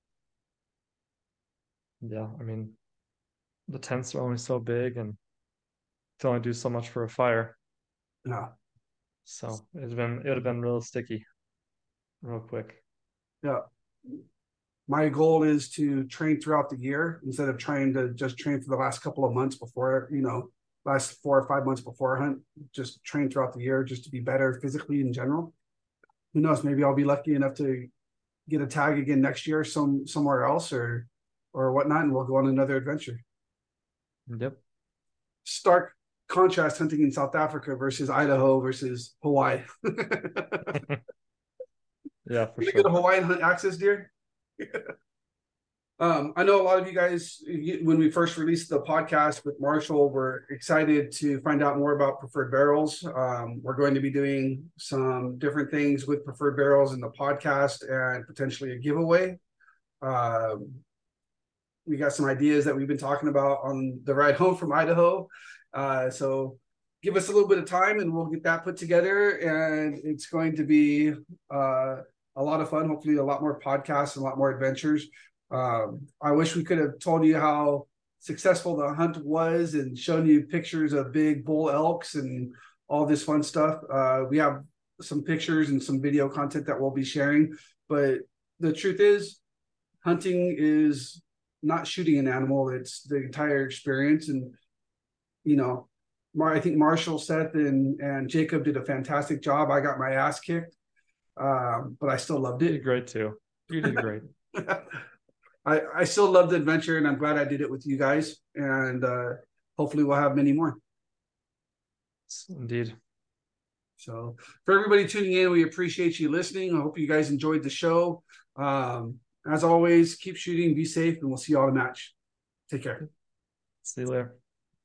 B: Yeah, I mean, the tents are only so big and can only do so much for a fire.
A: Yeah,
B: So it would have been real sticky real quick.
A: yeah. My goal is to train throughout the year instead of trying to just train for the last couple of months before, last 4 or 5 months before a hunt. Just train throughout the year just to be better physically in general. Who knows? Maybe I'll be lucky enough to get a tag again next year, somewhere else or whatnot, and we'll go on another adventure.
B: Yep.
A: Stark contrast hunting in South Africa versus Idaho versus Hawaii.
B: Yeah, for
A: You get a
B: sure.
A: Hawaiian hunt access deer. I know a lot of you guys, when we first released the podcast with Marshall, were excited to find out more about preferred barrels. We're going to be doing some different things with preferred barrels in the podcast and potentially a giveaway. Um, we got some ideas that we've been talking about on the ride home from Idaho. So give us a little bit of time and we'll get that put together. And it's going to be a lot of fun. Hopefully, a lot more podcasts and a lot more adventures. I wish we could have told you how successful the hunt was and shown you pictures of big bull elks and all this fun stuff. We have some pictures and some video content that we'll be sharing. But the truth is, hunting is not shooting an animal, it's the entire experience. And you know, I think Marshall, Seth, and Jacob did a fantastic job. I got my ass kicked, but I still loved
B: You
A: it.
B: did great too. You did great.
A: I still love the adventure, and I'm glad I did it with you guys. And hopefully, we'll have many more.
B: Indeed.
A: So, for everybody tuning in, we appreciate you listening. I hope you guys enjoyed the show. As always, keep shooting, be safe, and we'll see you all in the match. Take care.
B: See you later.